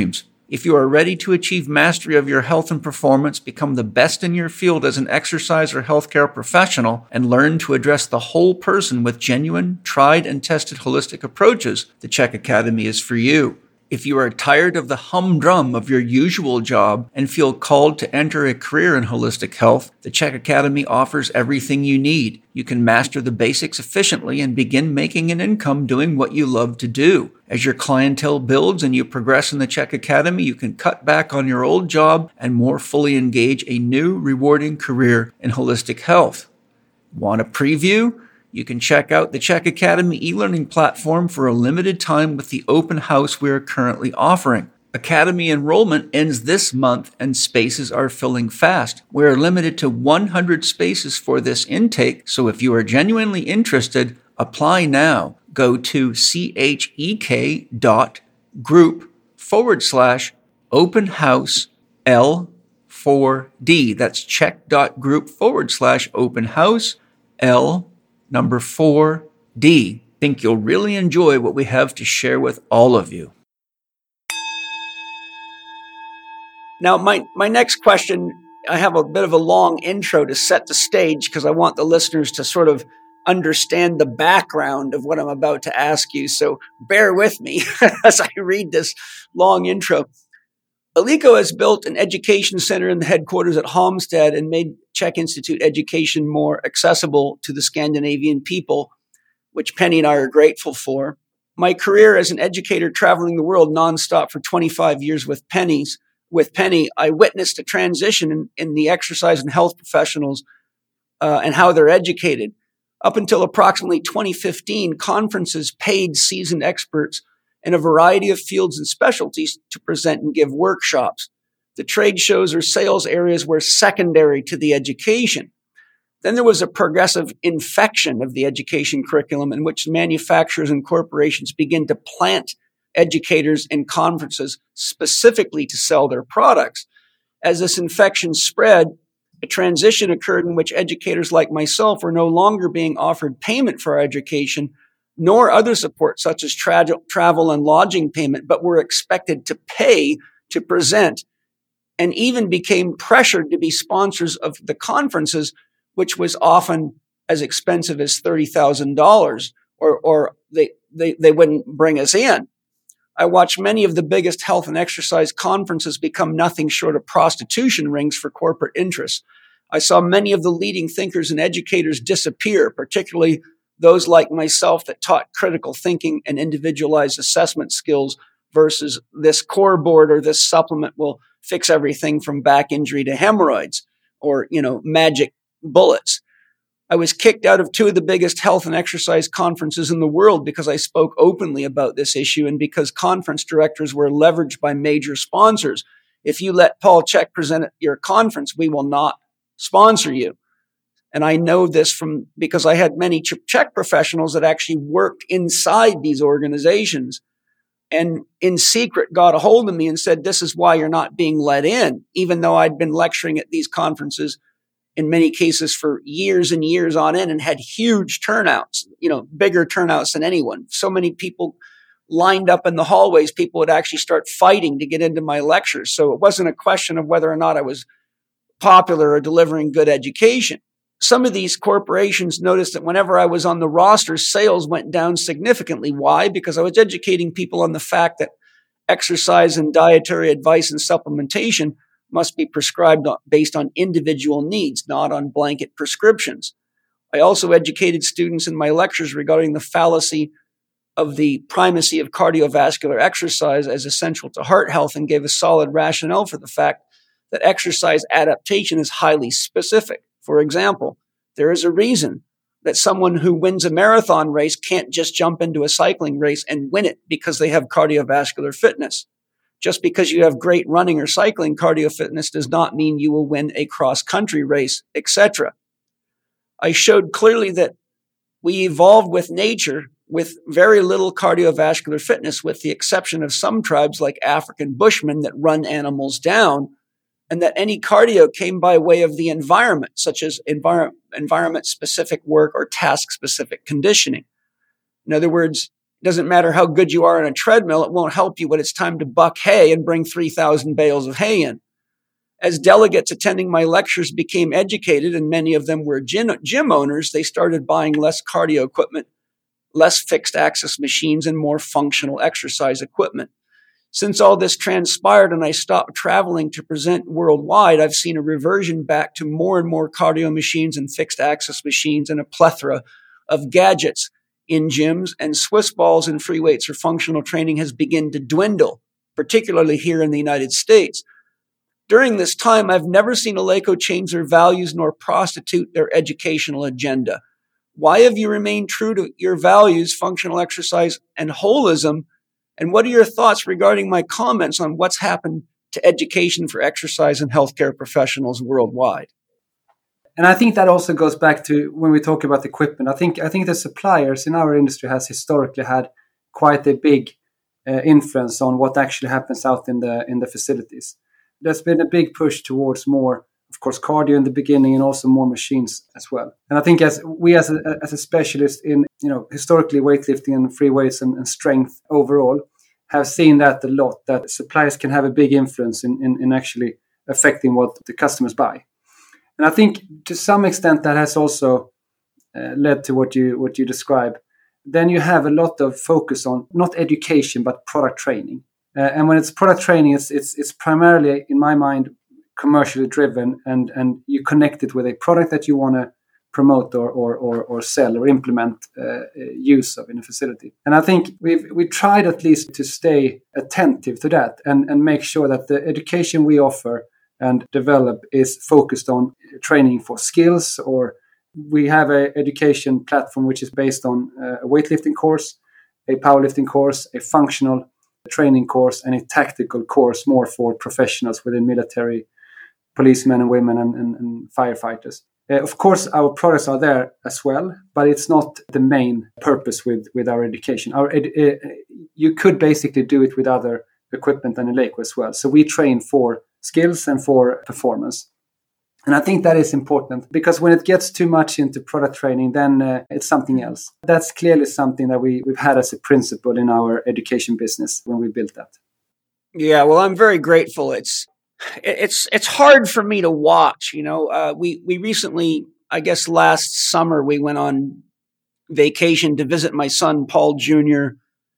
Speaker 3: If you are ready to achieve mastery of your health and performance, become the best in your field as an exercise or healthcare professional, and learn to address the whole person with genuine, tried and tested holistic approaches, the CHEK Academy is for you. If you are tired of the humdrum of your usual job and feel called to enter a career in holistic health, the CHEK Academy offers everything you need. You can master the basics efficiently and begin making an income doing what you love to do. As your clientele builds and you progress in the CHEK Academy, you can cut back on your old job and more fully engage a new, rewarding career in holistic health. Want a preview? You can check out the CHEK Academy e-learning platform for a limited time with the open house we are currently offering. Academy enrollment ends this month and spaces are filling fast. We are limited to 100 spaces for this intake, so if you are genuinely interested, apply now. Go to chek.group/open house L4D. That's chek.group/open house L4D. Think you'll really enjoy what we have to share with all of you. Now, my next question, I have a bit of a long intro to set the stage because I want the listeners to sort of understand the background of what I'm about to ask you. So bear with me as I read this long intro. Eleiko has built an education center in the headquarters at Halmstad and made CHEK Institute education more accessible to the Scandinavian people, which Penny and I are grateful for. My career as an educator traveling the world nonstop for 25 years with Penny, I witnessed a transition in the exercise and health professionals and how they're educated. Up until approximately 2015, conferences paid seasoned experts in a variety of fields and specialties to present and give workshops. The trade shows or sales areas were secondary to the education. Then there was a progressive infection of the education curriculum in which manufacturers and corporations began to plant educators in conferences specifically to sell their products. As this infection spread, a transition occurred in which educators like myself were no longer being offered payment for our education, nor other support such as travel and lodging payment, but were expected to pay to present, and even became pressured to be sponsors of the conferences, which was often as expensive as $30,000, or they wouldn't bring us in. I watched many of the biggest health and exercise conferences become nothing short of prostitution rings for corporate interests. I saw many of the leading thinkers and educators disappear, particularly those like myself that taught critical thinking and individualized assessment skills versus this core board or this supplement will fix everything from back injury to hemorrhoids or, magic bullets. I was kicked out of two of the biggest health and exercise conferences in the world because I spoke openly about this issue and because conference directors were leveraged by major sponsors. If you let Paul Chek present at your conference, we will not sponsor you. And I know this because I had many CHEK professionals that actually worked inside these organizations and in secret got a hold of me and said, this is why you're not being let in, even though I'd been lecturing at these conferences in many cases for years and years on end and had huge turnouts, bigger turnouts than anyone. So many people lined up in the hallways, people would actually start fighting to get into my lectures. So it wasn't a question of whether or not I was popular or delivering good education. Some of these corporations noticed that whenever I was on the roster, sales went down significantly. Why? Because I was educating people on the fact that exercise and dietary advice and supplementation must be prescribed based on individual needs, not on blanket prescriptions. I also educated students in my lectures regarding the fallacy of the primacy of cardiovascular exercise as essential to heart health and gave a solid rationale for the fact that exercise adaptation is highly specific. For example, there is a reason that someone who wins a marathon race can't just jump into a cycling race and win it because they have cardiovascular fitness. Just because you have great running or cycling cardio fitness does not mean you will win a cross-country race, etc. I showed clearly that we evolved with nature with very little cardiovascular fitness, with the exception of some tribes like African Bushmen that run animals down, and that any cardio came by way of the environment, such as environment-specific work or task-specific conditioning. In other words, It doesn't matter how good you are on a treadmill. It won't help you when it's time to buck hay and bring 3,000 bales of hay in. As delegates attending my lectures became educated, and many of them were gym owners, they started buying less cardio equipment, less fixed access machines, and more functional exercise equipment. Since all this transpired and I stopped traveling to present worldwide, I've seen a reversion back to more and more cardio machines and fixed access machines and a plethora of gadgets in gyms, and Swiss balls and free weights or functional training has begun to dwindle, particularly here in the United States. During this time, I've never seen Eleiko change their values nor prostitute their educational agenda. Why have you remained true to your values, functional exercise, and holism? And what are your thoughts regarding my comments on what's happened to education for exercise and healthcare professionals worldwide?
Speaker 1: And I think that also goes back to when we talk about equipment. I think the suppliers in our industry has historically had quite a big influence on what actually happens out in the facilities. There's been a big push towards more, of course, cardio in the beginning, and also more machines as well. And I think as a specialist in, historically weightlifting and free weights and strength overall, have seen that a lot, that suppliers can have a big influence in actually affecting what the customers buy. And I think to some extent that has also led to what you describe. Then you have a lot of focus on not education, but product training. And when it's product training, it's primarily, in my mind, commercially driven, and you connect it with a product that you want to promote or sell or implement use of in a facility. And I think we tried at least to stay attentive to that and make sure that the education we offer and develop is focused on training for skills, or we have an education platform which is based on a weightlifting course, a powerlifting course, a functional training course, and a tactical course more for professionals within military, policemen and women, and firefighters. Of course, our products are there as well, but it's not the main purpose with our education. You could basically do it with other equipment than Eleiko as well. So we train for skills and for performance. And I think that is important, because when it gets too much into product training, then it's something else. That's clearly something that we've had as a principle in our education business when we built that.
Speaker 3: Yeah, well, I'm very grateful. It's hard for me to watch. We recently, I guess last summer, we went on vacation to visit my son, Paul Jr.,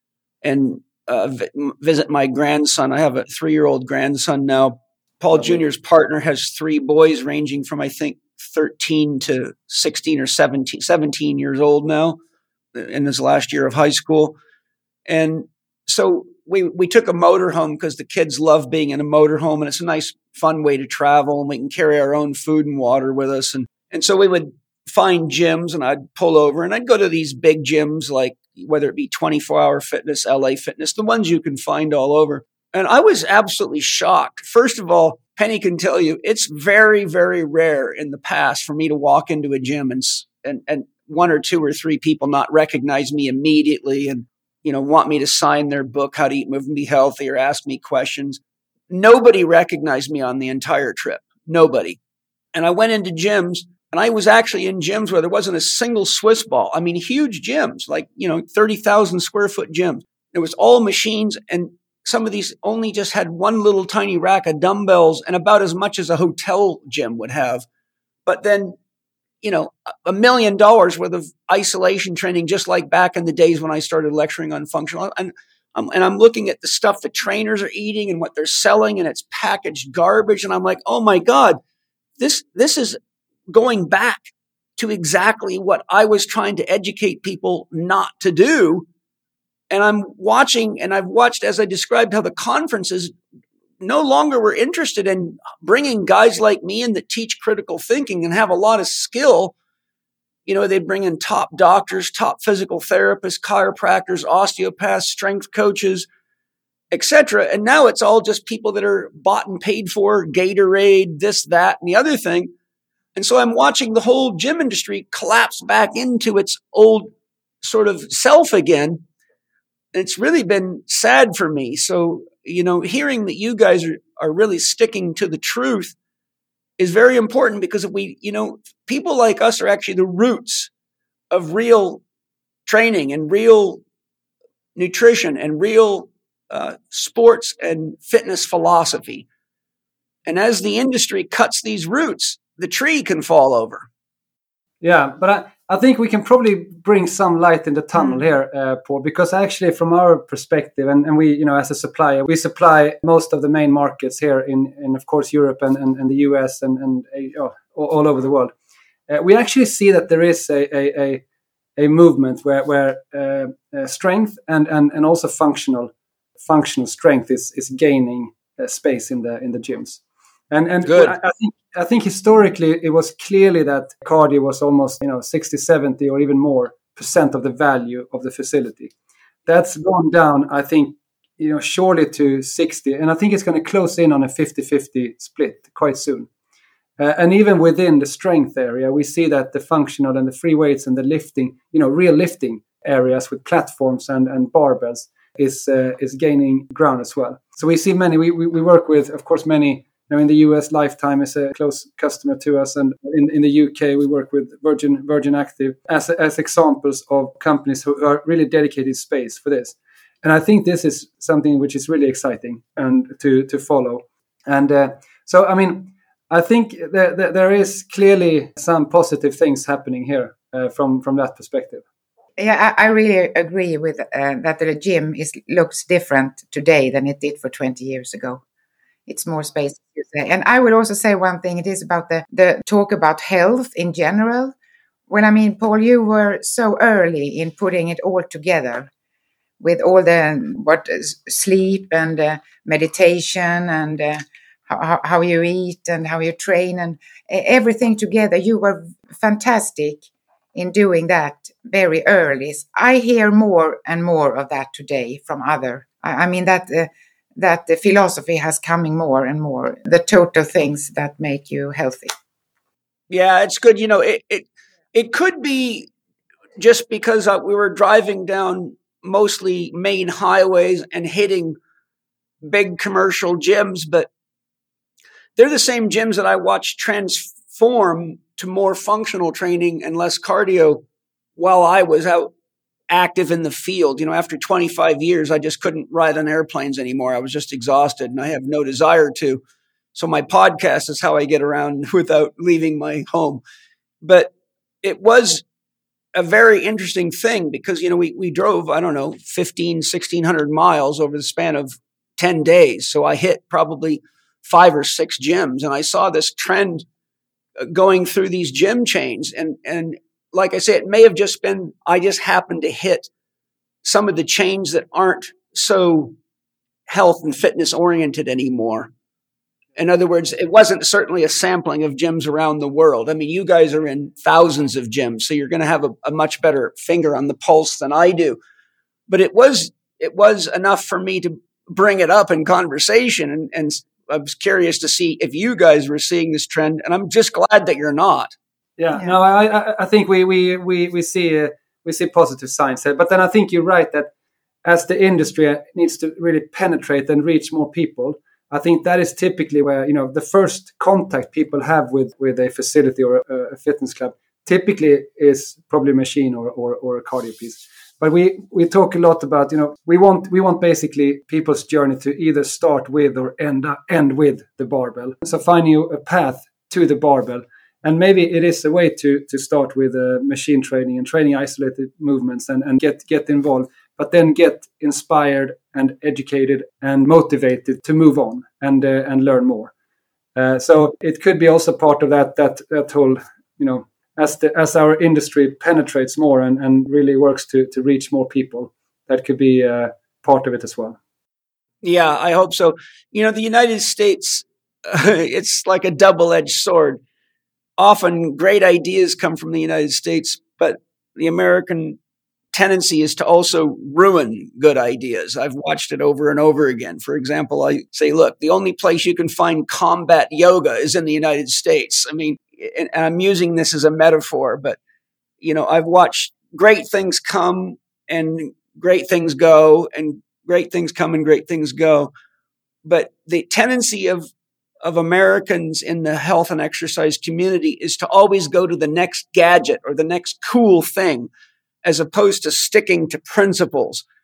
Speaker 3: and visit my grandson. I have a 3-year-old grandson now. Paul Jr.'s partner has 3 boys ranging from, I think, 13 to 16 or 17 years old now, in his last year of high school. And so we took a motorhome because the kids love being in a motorhome, and it's a nice, fun way to travel, and we can carry our own food and water with us. And so we would find gyms, and I'd pull over, and I'd go to these big gyms, like whether it be 24-Hour Fitness, LA Fitness, the ones you can find all over. And I was absolutely shocked. First of all, Penny can tell you, it's very, very rare in the past for me to walk into a gym and 1 or 2 or 3 people not recognize me immediately and, want me to sign their book, How to Eat, Move, and Be Healthy, or ask me questions. Nobody recognized me on the entire trip. Nobody. And I went into gyms, and I was actually in gyms where there wasn't a single Swiss ball. I mean, huge gyms, like, 30,000 square foot gyms. It was all machines, and some of these only just had one little tiny rack of dumbbells and about as much as a hotel gym would have. But then, $1 million worth of isolation training, just like back in the days when I started lecturing on functional. And I'm looking at the stuff the trainers are eating and what they're selling, and it's packaged garbage. And I'm like, oh my God, this is going back to exactly what I was trying to educate people not to do. And I'm watching, and I've watched, as I described, how the conferences no longer were interested in bringing guys like me in that teach critical thinking and have a lot of skill. They'd bring in top doctors, top physical therapists, chiropractors, osteopaths, strength coaches, etc. And now it's all just people that are bought and paid for, Gatorade, this, that, and the other thing. And so I'm watching the whole gym industry collapse back into its old sort of self again. It's really been sad for me. So, hearing that you guys are really sticking to the truth is very important, because if we, people like us are actually the roots of real training and real nutrition and real sports and fitness philosophy. And as the industry cuts these roots, the tree can fall over.
Speaker 1: Yeah, but I think we can probably bring some light in the tunnel here, Paul, because actually from our perspective, and we, as a supplier, we supply most of the main markets here in of course, Europe and the US and all over the world. We actually see that there is a movement where strength and also functional strength is gaining space in the gyms. And
Speaker 3: good.
Speaker 1: I think historically it was clearly that cardio was almost 60, 70 or even more % of the value of the facility. That's gone down, I think, surely to 60, and I think it's going to close in on a 50-50 split quite soon. And even within the strength area, we see that the functional and the free weights and the lifting, real lifting areas with platforms and barbells is gaining ground as well. So we see many. We work with, of course, many. In the US, Lifetime is a close customer to us, and in the UK, we work with Virgin Active as examples of companies who are really dedicated space for this. And I think this is something which is really exciting and to follow. And so, I think there is clearly some positive things happening here from that perspective.
Speaker 4: Yeah, I really agree with that the gym looks different today than it did for 20 years ago. It's more space. And I will also say one thing. It is about the talk about health in general. When, Paul, you were so early in putting it all together with all sleep and meditation and how you eat and how you train and everything together. You were fantastic in doing that very early. I hear more and more of that today from other. That the philosophy has coming more and more, the total things that make you healthy.
Speaker 3: Yeah, it's good. It could be just because we were driving down mostly main highways and hitting big commercial gyms, but they're the same gyms that I watched transform to more functional training and less cardio while I was out active in the field. After 25 years, I just couldn't ride on airplanes anymore. I was just exhausted and I have no desire to. So my podcast is how I get around without leaving my home. But it was a very interesting thing because, we drove, 1,600 miles over the span of 10 days. So I hit probably 5 or 6 gyms and I saw this trend going through these gym chains. And like I say, it may have just been, I just happened to hit some of the chains that aren't so health and fitness oriented anymore. In other words, it wasn't certainly a sampling of gyms around the world. You guys are in thousands of gyms, so you're going to have a much better finger on the pulse than I do. But it was enough for me to bring it up in conversation. And I was curious to see if you guys were seeing this trend. And I'm just glad that you're not.
Speaker 1: Yeah. No, I think we see positive signs there. But then I think you're right that as the industry needs to really penetrate and reach more people, I think that is typically where the first contact people have with a facility or a fitness club typically is probably a machine or a cardio piece. But we talk a lot about we want basically people's journey to either start with or end with the barbell. So finding a path to the barbell. And maybe it is a way to start with machine training and training isolated movements and get involved, but then get inspired and educated and motivated to move on and learn more. So it could be also part of that whole, as our industry penetrates more and really works to reach more people, that could be part of it as well.
Speaker 3: Yeah, I hope so. The United States, it's like a double-edged sword. Often great ideas come from the United States, but the American tendency is to also ruin good ideas. I've watched it over and over again. For example, I say, look, the only place you can find combat yoga is in the United States. And I'm using this as a metaphor, but, I've watched great things come and great things go, and great things come and great things go. But the tendency of Americans in the health and exercise community is to always go to the next gadget or the next cool thing, as opposed to sticking to principles.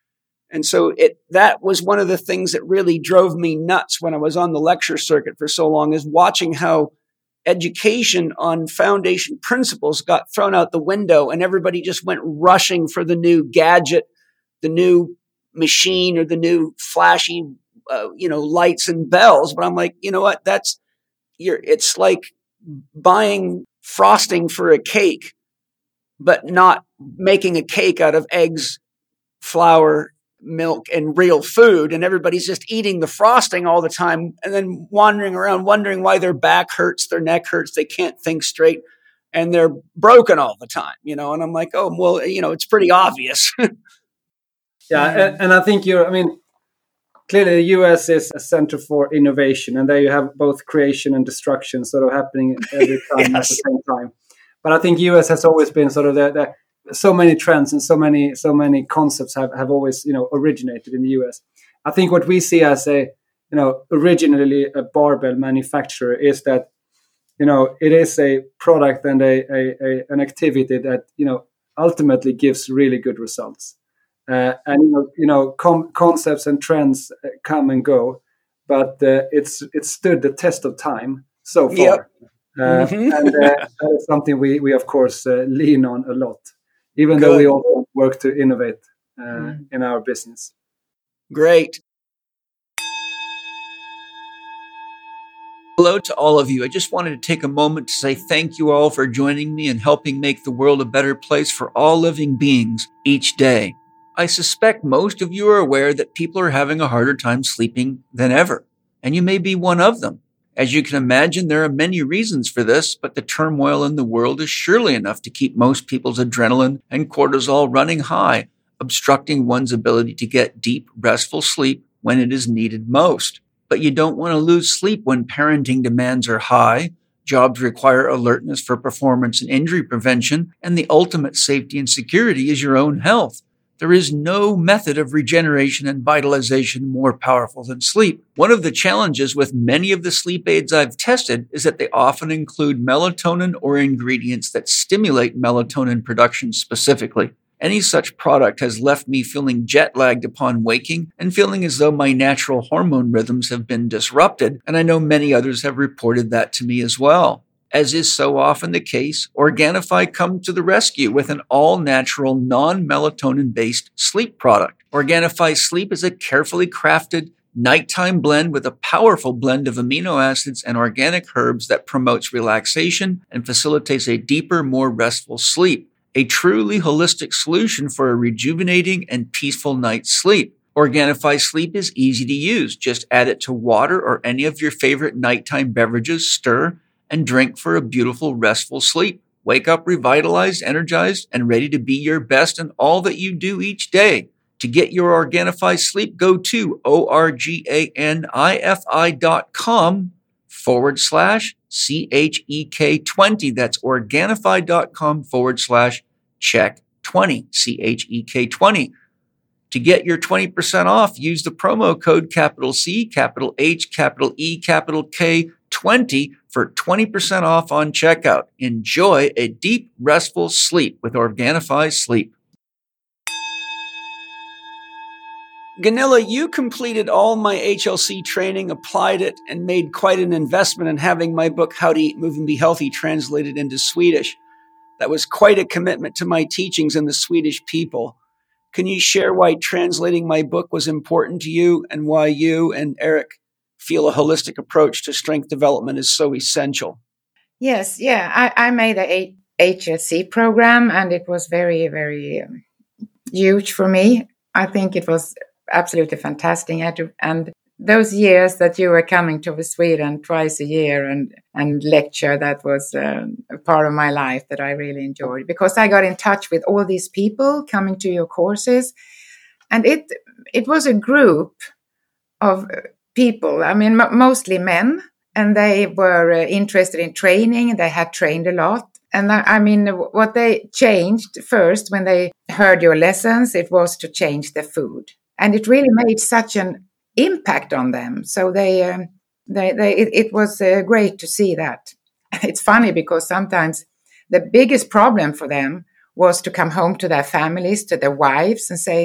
Speaker 3: And so that was one of the things that really drove me nuts when I was on the lecture circuit for so long, is watching how education on foundation principles got thrown out the window and everybody just went rushing for the new gadget, the new machine, or the new flashy, lights and bells. But I'm like, you know what? It's like buying frosting for a cake, but not making a cake out of eggs, flour, milk, and real food. And everybody's just eating the frosting all the time and then wandering around wondering why their back hurts, their neck hurts, they can't think straight, and they're broken all the time, And I'm like, oh, well, it's pretty obvious.
Speaker 1: Yeah. And I think clearly the US is a center for innovation, and there you have both creation and destruction sort of happening every time at the same time. But I think US has always been sort of so many trends and so many concepts have always, originated in the US. I think what we see as originally a barbell manufacturer is that, it is a product and an activity that, ultimately gives really good results. Concepts and trends come and go, but it's stood the test of time so far.
Speaker 3: Yep.
Speaker 1: And that is something we of course lean on a lot, even though we also work to innovate in our business.
Speaker 3: Great. Hello to all of you. I just wanted to take a moment to say thank you all for joining me and helping make the world a better place for all living beings each day. I suspect most of you are aware that people are having a harder time sleeping than ever, and you may be one of them. As you can imagine, there are many reasons for this, but the turmoil in the world is surely enough to keep most people's adrenaline and cortisol running high, obstructing one's ability to get deep, restful sleep when it is needed most. But you don't want to lose sleep when parenting demands are high, jobs require alertness for performance and injury prevention, and the ultimate safety and security is your own health. There is no method of regeneration and vitalization more powerful than sleep. One of the challenges with many of the sleep aids I've tested is that they often include melatonin or ingredients that stimulate melatonin production specifically. Any such product has left me feeling jet-lagged upon waking and feeling as though my natural hormone rhythms have been disrupted, and I know many others have reported that to me as well. As is so often the case, Organifi comes to the rescue with an all-natural, non-melatonin-based sleep product. Organifi Sleep is a carefully crafted nighttime blend with a powerful blend of amino acids and organic herbs that promotes relaxation and facilitates a deeper, more restful sleep. A truly holistic solution for a rejuvenating and peaceful night's sleep. Organifi Sleep is easy to use. Just add it to water or any of your favorite nighttime beverages, stir, and drink for a beautiful, restful sleep. Wake up revitalized, energized, and ready to be your best in all that you do each day. To get your Organifi Sleep, go to organifi.com/CHEK20. That's Organifi.com/check20, CHEK20. To get your 20% off, use the promo code capital C, capital H, capital E, capital K, 20 for 20% off on checkout. Enjoy a deep, restful sleep with Organifi Sleep. Gunilla, you completed all my HLC training, applied it, and made quite an investment in having my book, How to Eat, Move, and Be Healthy, translated into Swedish. That was quite a commitment to my teachings and the Swedish people. Can you share why translating my book was important to you and why you and Eric feel a holistic approach to strength development is so essential?
Speaker 4: Yes, yeah. I made a HLC program, and it was very, very huge for me. I think it was absolutely fantastic. And those years that you were coming to Sweden twice a year and lecture, that was a part of my life that I really enjoyed, because I got in touch with all these people coming to your courses. And it was a group of people, I mean, mostly men, and they were interested in training. They had trained a lot. And I mean, what they changed first when they heard your lessons, it was to change the food. And it really made such an impact on them. So it was great to see that. It's funny because sometimes the biggest problem for them was to come home to their families, to their wives, and say,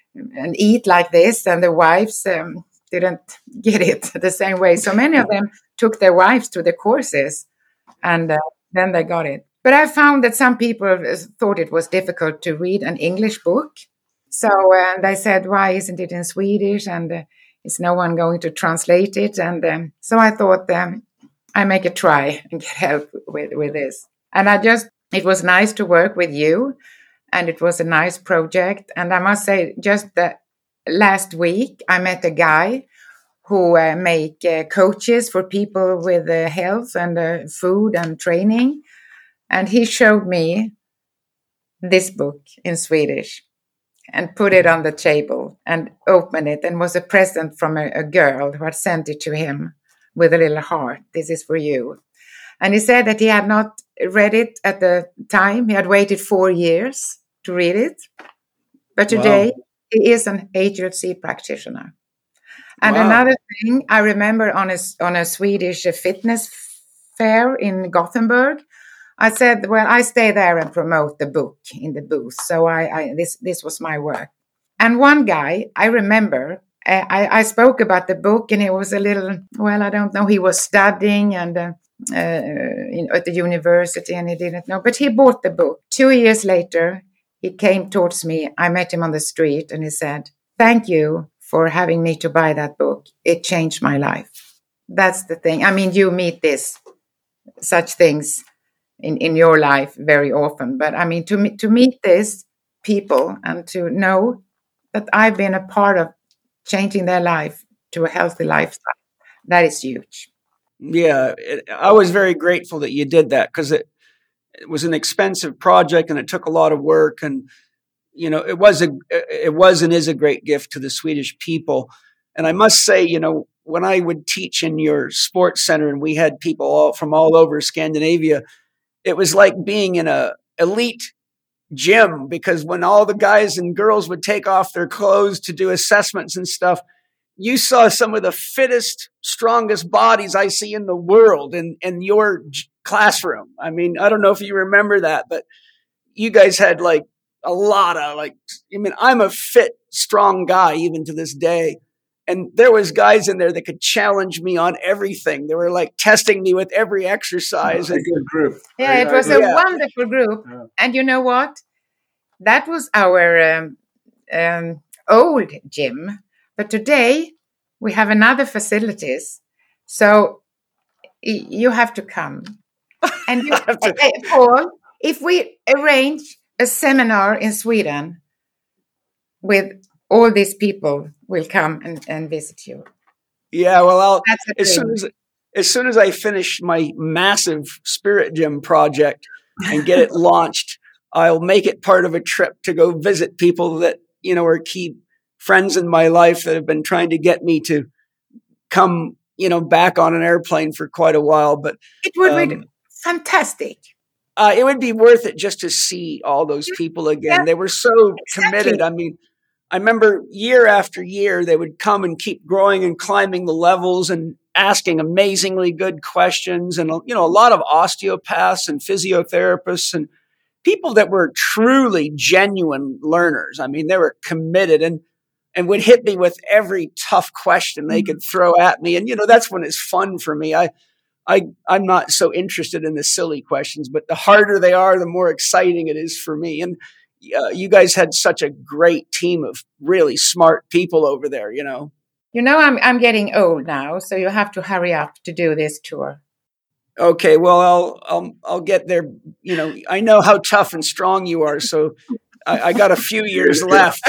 Speaker 4: and eat like this, and the wives didn't get it the same way. So many of them took their wives to the courses, and then they got it. But I found that some people thought it was difficult to read an English book. So they said, why isn't it in Swedish? And is no one going to translate it? And so I thought I make a try and get help with this. And it was nice to work with you. And it was a nice project. And I must say, just last week, I met a guy who make coaches for people with health and food and training. And he showed me this book in Swedish and put it on the table and opened it, and was a present from a girl who had sent it to him with a little heart. This is for you. And he said that he had not read it at the time. He had waited 4 years to read it. But today he is an HLC practitioner. And another thing, I remember on a Swedish fitness fair in Gothenburg, I said, well, I stay there and promote the book in the booth. So this was my work. And one guy, I remember, I spoke about the book, and he was a little, well, I don't know, he was studying and at the university, and he didn't know. But he bought the book. 2 years later, he came towards me. I met him on the street, and he said, thank you for having me to buy that book. It changed my life. That's the thing. I mean, you meet such things in your life very often. But I mean, to meet these people and to know that I've been a part of changing their life to a healthy lifestyle, that is huge.
Speaker 3: Yeah, I was very grateful that you did that, because it was an expensive project and it took a lot of work. And, it was and is a great gift to the Swedish people. And I must say, when I would teach in your sports center and we had people from all over Scandinavia, it was like being in a elite gym, because when all the guys and girls would take off their clothes to do assessments and stuff, you saw some of the fittest, strongest bodies I see in the world in your classroom. I mean, I don't know if you remember that, but you guys had like a lot of I'm a fit, strong guy even to this day. And there was guys in there that could challenge me on everything. They were like testing me with every exercise.
Speaker 1: A good group.
Speaker 4: Yeah, it was a wonderful group. Yeah. And you know what? That was our old gym. But today we have another facilities. So you have to come. And Paul, if we arrange a seminar in Sweden with all these people, will come and visit you.
Speaker 3: Yeah, well, as soon as I finish my massive Spirit Gym project and get it launched, I'll make it part of a trip to go visit people that, are key friends in my life that have been trying to get me to come, back on an airplane for quite a while. But
Speaker 4: it would be fantastic.
Speaker 3: It would be worth it just to see all those people again. Yeah, they were so committed. I mean, I remember year after year, they would come and keep growing and climbing the levels and asking amazingly good questions. And, a lot of osteopaths and physiotherapists and people that were truly genuine learners. I mean, they were committed and would hit me with every tough question they could throw at me. And, that's when it's fun for me. I'm not so interested in the silly questions, but the harder they are, the more exciting it is for me. And you guys had such a great team of really smart people over there,
Speaker 4: I'm getting old now, so you have to hurry up to do this tour.
Speaker 3: Okay, well, I'll get there. I know how tough and strong you are, so I got a few years left.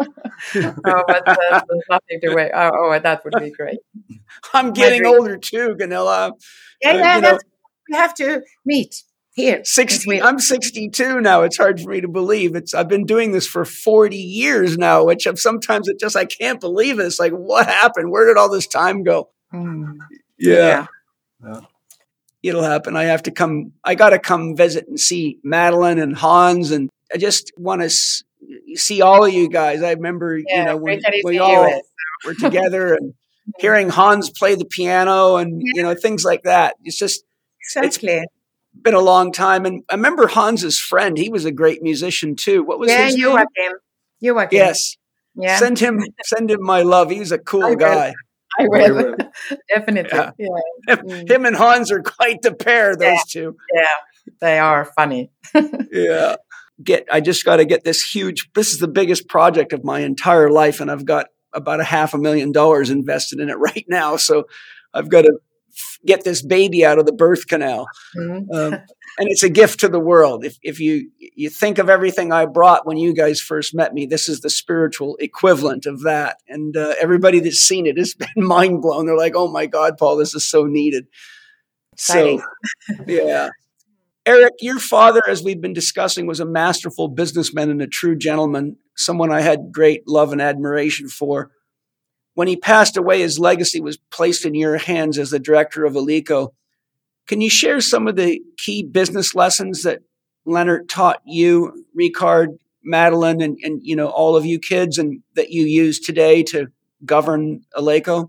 Speaker 4: But there's nothing to wait. Oh, that would be great.
Speaker 3: I'm getting older too, Gunilla.
Speaker 4: Yeah, we have to meet. Here,
Speaker 3: 60. I'm 62 now. It's hard for me to believe. I've been doing this for 40 years now, which sometimes I can't believe it. It's like, what happened? Where did all this time go? Yeah. It'll happen. I got to come visit and see Madeline and Hans. And I just want to see all of you guys. I remember, when we all were together and hearing Hans play the piano and, things like that. It's just,
Speaker 4: exactly.
Speaker 3: It's been a long time. And I remember Hans's friend. He was a great musician too. What was his name?
Speaker 4: Joachim.
Speaker 3: Yes.
Speaker 4: Yeah.
Speaker 3: Send him my love. He's a cool guy.
Speaker 4: I will. Definitely.
Speaker 3: Yeah. Him and Hans are quite the pair, those two.
Speaker 4: Yeah, they are funny.
Speaker 3: Yeah. I just got to get this is the biggest project of my entire life. And I've got about $500,000 invested in it right now. So I've got to get this baby out of the birth canal. Mm-hmm. And it's a gift to the world. If you think of everything I brought when you guys first met me, this is the spiritual equivalent of that. And everybody that's seen it has been mind blown. They're like, oh my God, Paul, this is so needed.
Speaker 4: Exciting.
Speaker 3: So, yeah. Erik, your father, as we've been discussing, was a masterful businessman and a true gentleman, someone I had great love and admiration for. When he passed away, his legacy was placed in your hands as the director of Eleiko. Can you share some of the key business lessons that Lennart taught you, Ricard, Madeline, and all of you kids, and that you use today to govern Eleiko?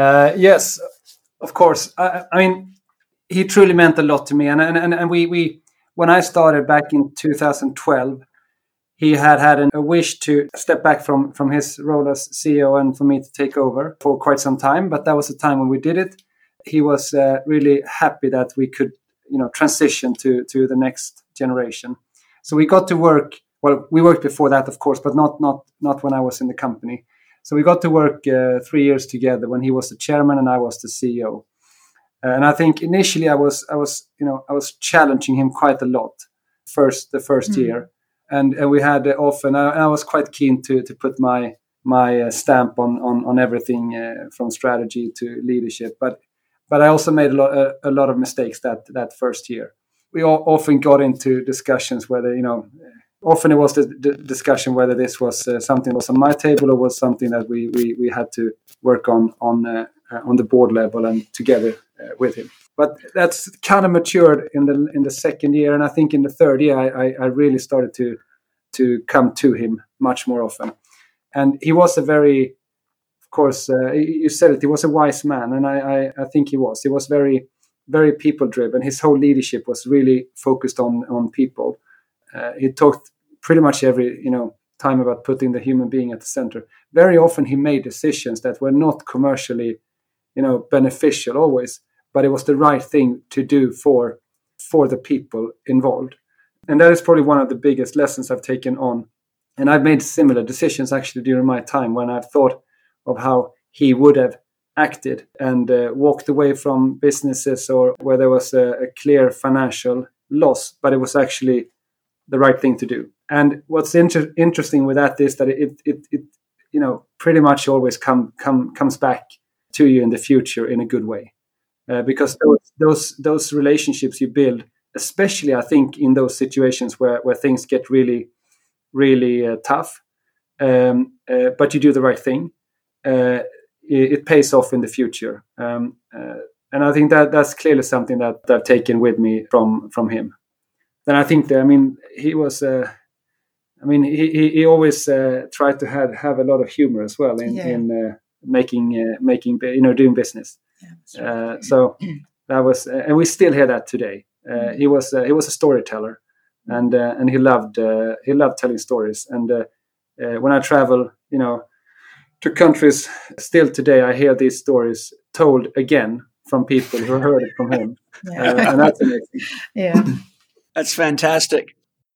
Speaker 1: Yes, of course. I mean, he truly meant a lot to me. And we when I started back in 2012, he had a wish to step back from his role as CEO and for me to take over for quite some time. But that was the time when we did it. He was really happy that we could, transition to the next generation. So we got to work. Well, we worked before that, of course, but not when I was in the company. So we got to work 3 years together when he was the chairman and I was the CEO. And I think initially I was challenging him quite a lot. The first year, and we had often. I was quite keen to put my stamp on everything from strategy to leadership, but I also made a lot of mistakes that first year. We often got into discussions whether often it was the discussion whether this was something that was on my table or was something that we had to work on the board level and together with him. But that's kind of matured in the second year, and I think in the third year I really started to come to him much more often. And he was a very, of course, you said it, he was a wise man, and I think he was. He was very, very people driven. His whole leadership was really focused on people. He talked pretty much every time about putting the human being at the center. Very often he made decisions that were not commercially beneficial always, but it was the right thing to do for the people involved. And that is probably one of the biggest lessons I've taken on. And I've made similar decisions actually during my time when I've thought of how he would have acted and walked away from businesses or where there was a clear financial loss, but it was actually the right thing to do. And what's interesting with that is that it pretty much always comes back to you in the future in a good way, because those relationships you build, especially I think in those situations where things get really, really tough, but you do the right thing, it pays off in the future. And I think that's clearly something that I've taken with me from him. Then I think he was. He always tried to have a lot of humor as well in making doing business. Yeah, so that was, and we still hear that today. He was a storyteller, and he loved telling stories. And when I travel, to countries, still today I hear these stories told again from people who heard it from him, and that's amazing.
Speaker 4: Yeah,
Speaker 3: that's fantastic.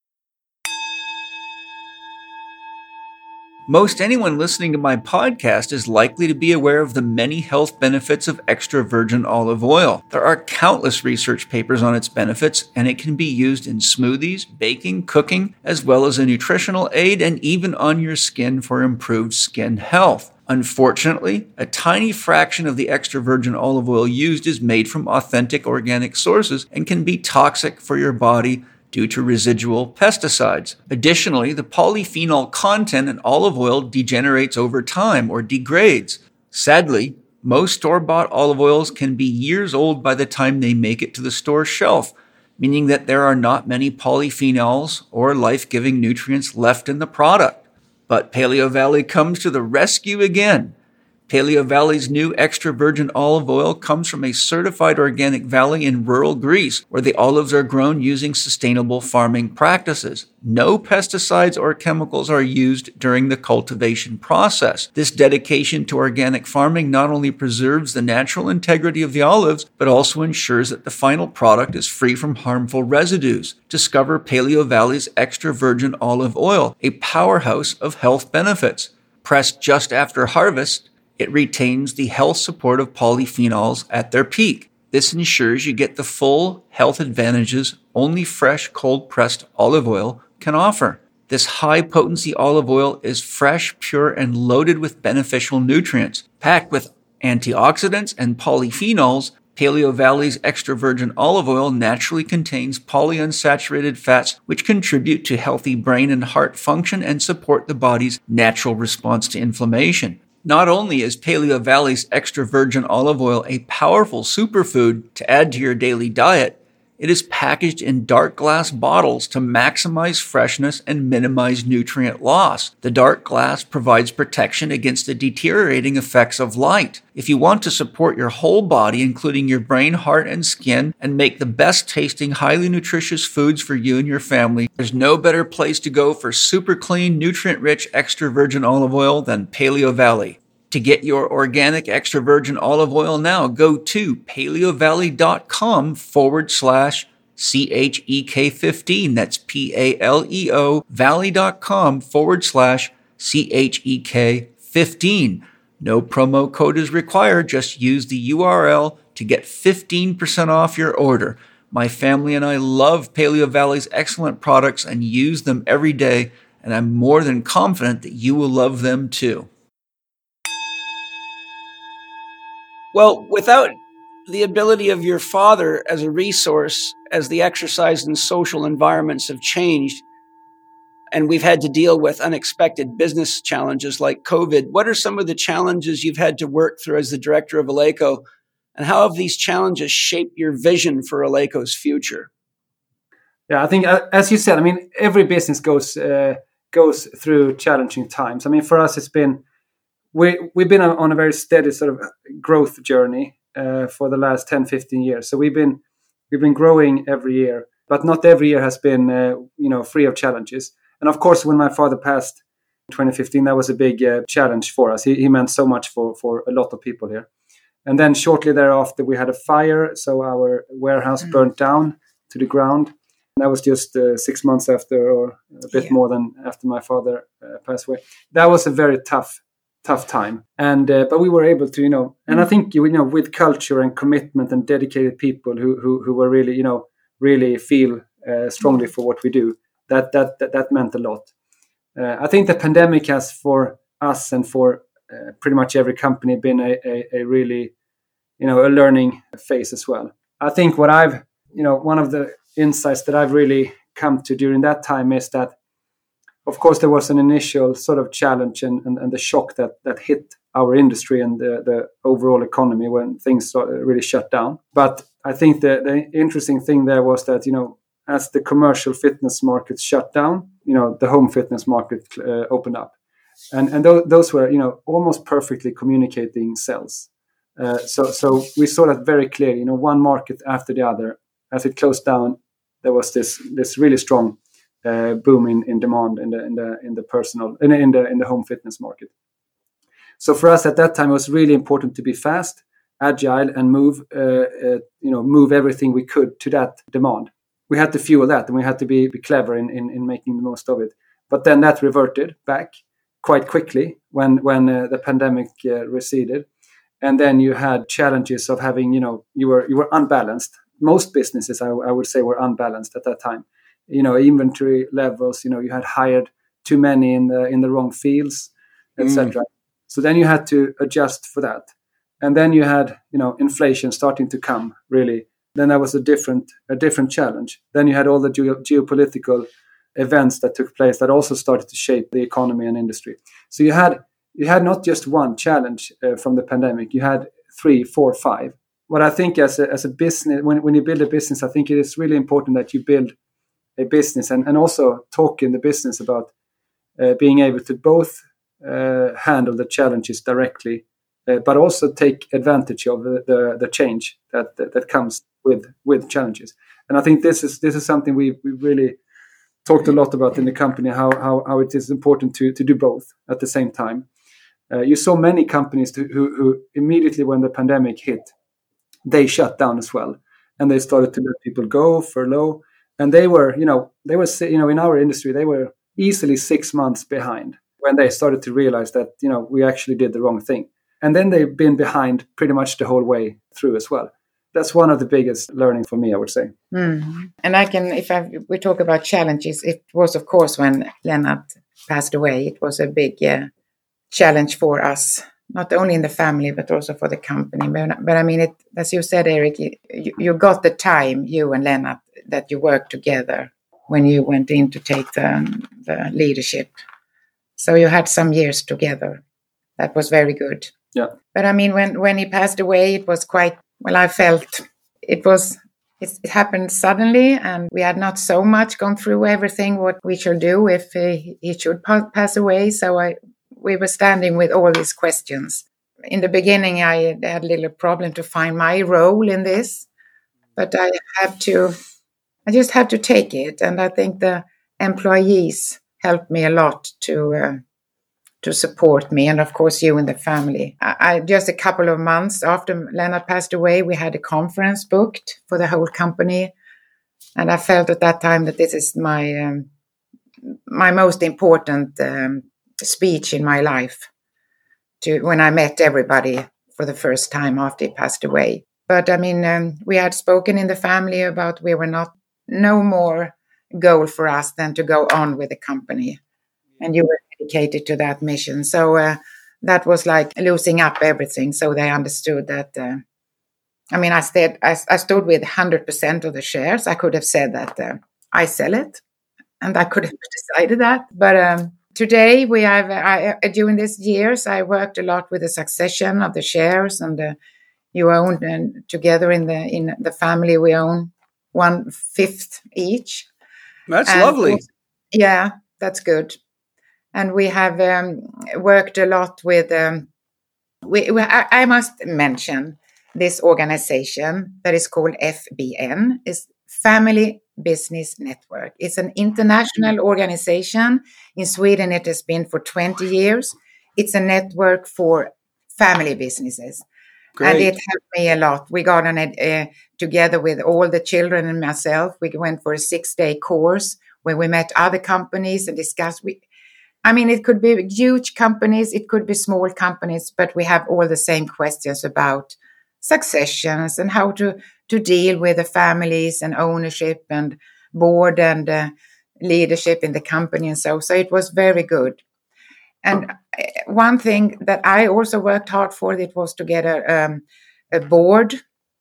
Speaker 3: Most anyone listening to my podcast is likely to be aware of the many health benefits of extra virgin olive oil. There are countless research papers on its benefits, and it can be used in smoothies, baking, cooking, as well as a nutritional aid and even on your skin for improved skin health. Unfortunately, a tiny fraction of the extra virgin olive oil used is made from authentic organic sources and can be toxic for your body due to residual pesticides. Additionally, the polyphenol content in olive oil degenerates over time or degrades. Sadly, most store-bought olive oils can be years old by the time they make it to the store shelf, meaning that there are not many polyphenols or life-giving nutrients left in the product. But Paleo Valley comes to the rescue again. Paleo Valley's new extra virgin olive oil comes from a certified organic valley in rural Greece, where the olives are grown using sustainable farming practices. No pesticides or chemicals are used during the cultivation process. This dedication to organic farming not only preserves the natural integrity of the olives, but also ensures that the final product is free from harmful residues. Discover Paleo Valley's extra virgin olive oil, a powerhouse of health benefits. Pressed just after harvest, it retains the health support of polyphenols at their peak. This ensures you get the full health advantages only fresh, cold-pressed olive oil can offer. This high-potency olive oil is fresh, pure, and loaded with beneficial nutrients. Packed with antioxidants and polyphenols, Paleo Valley's extra virgin olive oil naturally contains polyunsaturated fats which contribute to healthy brain and heart function and support the body's natural response to inflammation. Not only is Paleo Valley's extra virgin olive oil a powerful superfood to add to your daily diet, it is packaged in dark glass bottles to maximize freshness and minimize nutrient loss. The dark glass provides protection against the deteriorating effects of light. If you want to support your whole body, including your brain, heart, and skin, and make the best tasting, highly nutritious foods for you and your family, there's no better place to go for super clean, nutrient-rich extra virgin olive oil than Paleo Valley. To get your organic extra virgin olive oil now, go to paleovalley.com/CHEK15. That's PALEO valley.com/CHEK15. No promo code is required. Just use the URL to get 15% off your order. My family and I love Paleo Valley's excellent products and use them every day, and I'm more than confident that you will love them too. Well, without the ability of your father as a resource, as the exercise and social environments have changed, and we've had to deal with unexpected business challenges like COVID, what are some of the challenges you've had to work through as the director of Eleiko, and how have these challenges shaped your vision for Eleiko's future?
Speaker 1: Yeah, I think, as you said, I mean, every business goes through challenging times. I mean, for us, it's been we've been on a very steady sort of growth journey for the last 10, 15 years. So we've been growing every year, but not every year has been free of challenges. And of course, when my father passed in 2015, that was a big challenge for us. He meant so much for a lot of people here. And then shortly thereafter, we had a fire, so our warehouse burnt down to the ground. And that was just 6 months after, or a bit more than after my father passed away. That was a very tough time, and but we were able to, and I think with culture and commitment and dedicated people who were really feel strongly for what we do, that meant a lot. I think the pandemic has, for us and for pretty much every company, been a really a learning phase as well. I think what I've one of the insights that I've really come to during that time is that, of course, there was an initial sort of challenge and the shock that hit our industry and the overall economy when things really shut down. But I think the interesting thing there was that, as the commercial fitness market shut down, the home fitness market opened up. And those were, almost perfectly communicating cells. So we saw that very clearly, one market after the other. As it closed down, there was this really strong boom in demand in the home fitness market. So for us at that time, it was really important to be fast, agile, and move everything we could to that demand. We had to fuel that, and we had to be clever in making the most of it. But then that reverted back quite quickly when the pandemic receded, and then you had challenges of having you were unbalanced. Most businesses, I would say, were unbalanced at that time. Inventory levels, you had hired too many in the wrong fields, etc. So then you had to adjust for that. And then you had, inflation starting to come, really. Then that was a different challenge. Then you had all the geopolitical events that took place that also started to shape the economy and industry. So you had not just one challenge from the pandemic. You had 3, 4, 5. What I think as a business, when you build a business, I think it is really important that you build a business and also talk in the business about being able to both handle the challenges directly but also take advantage of the change that comes with challenges. And I think this is something we really talked a lot about in the company, how it is important to do both at the same time. You saw many companies who immediately when the pandemic hit, they shut down as well, and they started to let people go, furlough, and they were in our industry, they were easily 6 months behind when they started to realize that we actually did the wrong thing, and then they've been behind pretty much the whole way through as well. That's one of the biggest learning for me, I would say.
Speaker 4: Mm. And we talk about challenges, it was, of course, when Lennart passed away, it was a big challenge for us, not only in the family, but also for the company. But I mean, as you said, Erik, you got the time, you and Lennart, that you worked together when you went in to take the leadership. So you had some years together. That was very good.
Speaker 1: Yeah.
Speaker 4: But I mean, when he passed away, it was quite, well, I felt it happened suddenly, and we had not so much gone through everything what we should do if he should pass away. So we were standing with all these questions. In the beginning, I had a little problem to find my role in this, but I just had to take it. And I think the employees helped me a lot to support me, and of course you and the family. I just a couple of months after Lennart passed away, we had a conference booked for the whole company, and I felt at that time that this is my most important speech in my life, when I met everybody for the first time after he passed away. But I mean, we had spoken in the family about no more goal for us than to go on with the company, and you were dedicated to that mission. So that was like losing up everything. So they understood that. I mean, I stood with 100% of the shares. I could have said that I sell it, and I could have decided that. But today we have, during these years, I worked a lot with the succession of the shares, and you own, and together in the family we own 1/5 each.
Speaker 3: That's lovely.
Speaker 4: Yeah, that's good. And we have worked a lot with, I must mention this organization that is called FBN, is Family Business Network. It's an international organization. In Sweden, it has been for 20 years. It's a network for family businesses. Great. And it helped me a lot. We got on it together with all the children and myself. We went for a 6-day course where we met other companies and discussed. It could be huge companies, it could be small companies, but we have all the same questions about successions and how to deal with the families and ownership and board and leadership in the company and so. So it was very good. And one thing that I also worked hard for, it was to get a board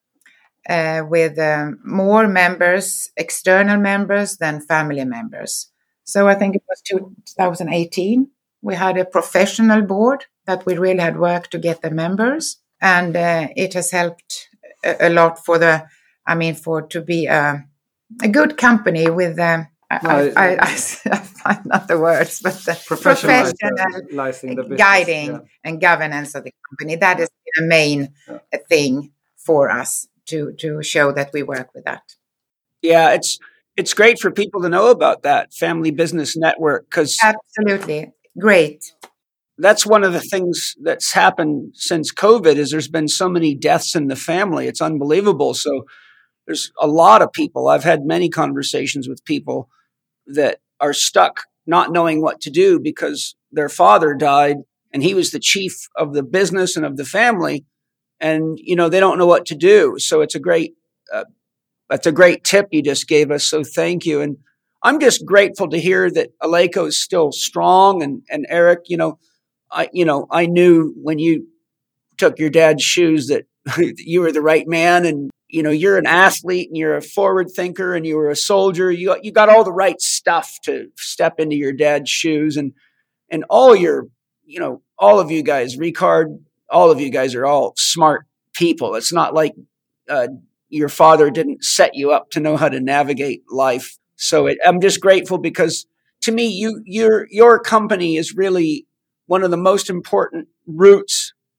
Speaker 4: with more members, external members than family members. So I think it was 2018. We had a professional board that we really had worked to get the members, and it has helped a lot to be a good company with. I find not the words, but the professional guiding and governance of the company. That is the main thing for us to show that we work with that.
Speaker 3: Yeah, it's great for people to know about that Family Business Network, because
Speaker 4: absolutely great.
Speaker 3: That's one of the things that's happened since COVID is there's been so many deaths in the family. It's unbelievable. So there's a lot of people. I've had many conversations with people that are stuck not knowing what to do because their father died and he was the chief of the business and of the family. And, they don't know what to do. So it's that's a great tip you just gave us. So thank you. And I'm just grateful to hear that Eleiko is still strong. And Erik, I knew when you took your dad's shoes that you were the right man. And, you're an athlete and you're a forward thinker and you were a soldier. You got all the right stuff to step into your dad's shoes. And all all of you guys, Ricard, all of you guys are all smart people. It's not like your father didn't set you up to know how to navigate life. So I'm just grateful because to me, your company is really one of the most important roots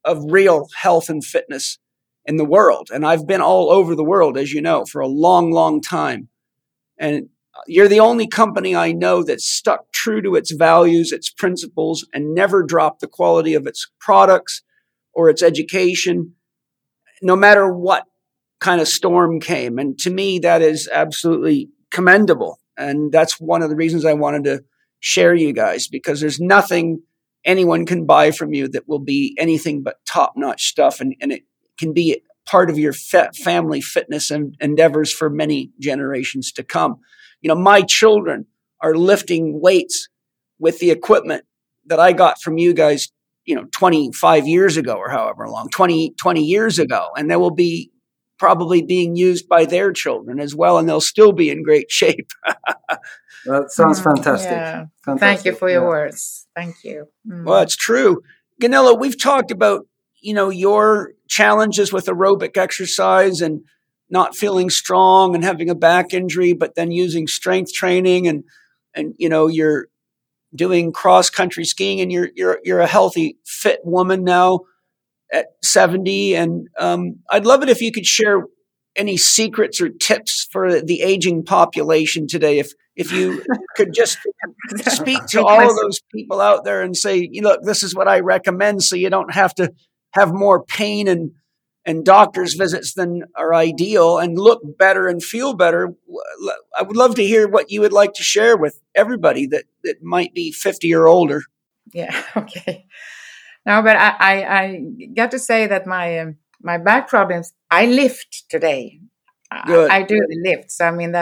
Speaker 3: of real health and fitness in the world. And I've been all over the world, as you know, for a long, long time. And you're the only company I know that's stuck true to its values, its principles, and never dropped the quality of its products or its education, no matter what kind of storm came. And to me, that is absolutely commendable. And that's one of the reasons I wanted to share you guys, because there's nothing anyone can buy from you that will be anything but top-notch stuff. And it can be part of your family fitness and endeavors for many generations to come. You know, my children are lifting weights with the equipment that I got from you guys, 25 years ago or however long, 20 years ago. And they will be probably being used by their children as well. And they'll still be in great shape.
Speaker 1: That sounds fantastic.
Speaker 4: Yeah.
Speaker 1: Fantastic.
Speaker 4: Thank you for your words. Thank you.
Speaker 3: Well, it's true. Gunilla, we've talked about, your challenges with aerobic exercise and not feeling strong and having a back injury, but then using strength training and you're doing cross country skiing and you're a healthy, fit woman now at 70. And I'd love it if you could share any secrets or tips for the aging population today. If you could just speak to all of those people out there and say, look, this is what I recommend, so you don't have to have more pain and doctor's visits than are ideal, and look better and feel better. I would love to hear what you would like to share with everybody that might be 50 or older.
Speaker 4: Yeah. Okay. No, but I got to say that my back problems, I lift today.
Speaker 3: Good.
Speaker 4: I do the lifts. I mean,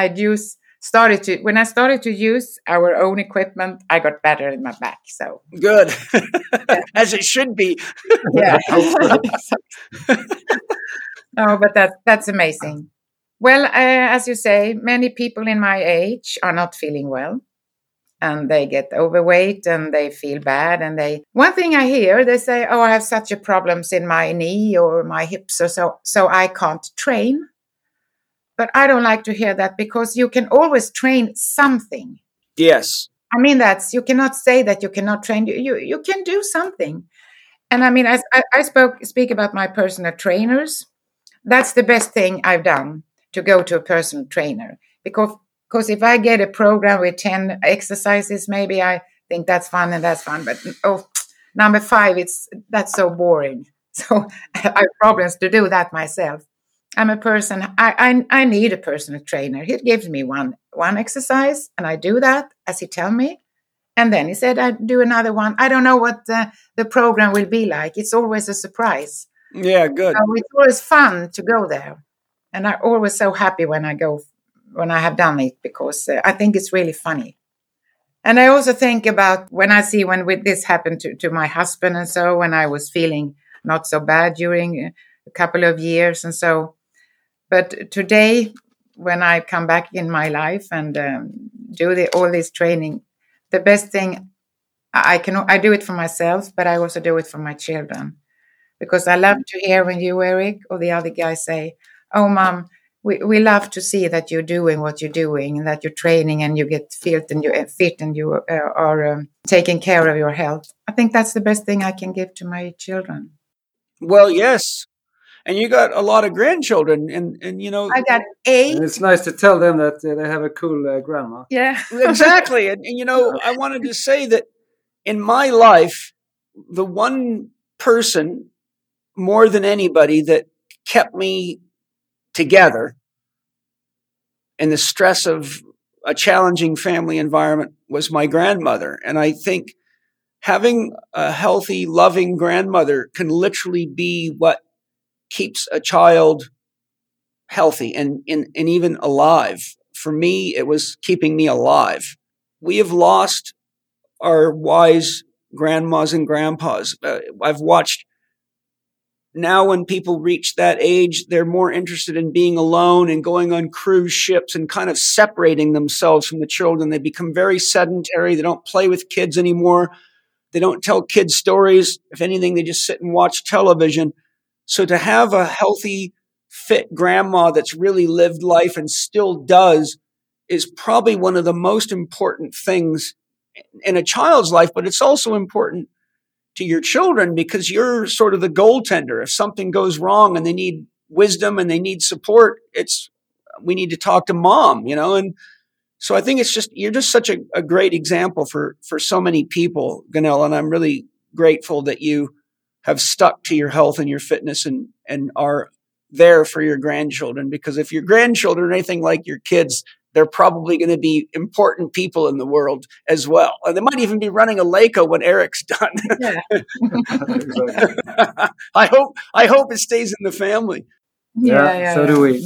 Speaker 4: when I started to use our own equipment, I got better in my back. So
Speaker 3: good, as it should be.
Speaker 4: Yeah. No, but that's amazing. Well, as you say, many people in my age are not feeling well, and they get overweight and they feel bad. And one thing I hear, they say, "Oh, I have such a problems in my knee or my hips, or so I can't train." But I don't like to hear that, because you can always train something.
Speaker 3: Yes.
Speaker 4: I mean, you cannot say that you cannot train. You can do something. And I mean, as I speak about my personal trainers, that's the best thing I've done, to go to a personal trainer. Because if I get a program with 10 exercises, maybe I think that's fun and that's fun. But number 5, that's so boring. So I have problems to do that myself. I'm a person, I need a personal trainer. He gives me one exercise, and I do that as he tells me. And then he said, I do another one. I don't know what the program will be like. It's always a surprise.
Speaker 3: Yeah, good.
Speaker 4: So it's always fun to go there. And I'm always so happy when I have done it, because I think it's really funny. And I also think about when this happened to my husband, and so when I was feeling not so bad during a couple of years and so. But today, when I come back in my life and do all this training, the best thing I do it for myself, but I also do it for my children, because I love to hear when you, Eric, or the other guys say, "Oh, Mom, we love to see that you're doing what you're doing, and that you're training and you get fit and you are taking care of your health." I think that's the best thing I can give to my children.
Speaker 3: Well, yes. And you got a lot of grandchildren, and
Speaker 4: I got 8.
Speaker 1: And it's nice to tell them that they have a cool grandma.
Speaker 4: Yeah,
Speaker 3: exactly. And I wanted to say that in my life, the one person more than anybody that kept me together in the stress of a challenging family environment was my grandmother. And I think having a healthy, loving grandmother can literally be what keeps a child healthy and even alive. For me, it was keeping me alive. We have lost our wise grandmas and grandpas. I've watched now, when people reach that age, they're more interested in being alone and going on cruise ships and kind of separating themselves from the children. They become very sedentary. They don't play with kids anymore. They don't tell kids stories. If anything, they just sit and watch television. So to have a healthy, fit grandma that's really lived life and still does is probably one of the most important things in a child's life, but it's also important to your children because you're sort of the goaltender. If something goes wrong and they need wisdom and they need support, we need to talk to mom, and so I think you're just such a great example for so many people, Gunilla, and I'm really grateful that you have stuck to your health and your fitness and are there for your grandchildren, because if your grandchildren are anything like your kids, they're probably going to be important people in the world as well. And they might even be running Eleiko when Eric's done.
Speaker 4: Yeah.
Speaker 3: I hope it stays in the family.
Speaker 1: Yeah, so do we.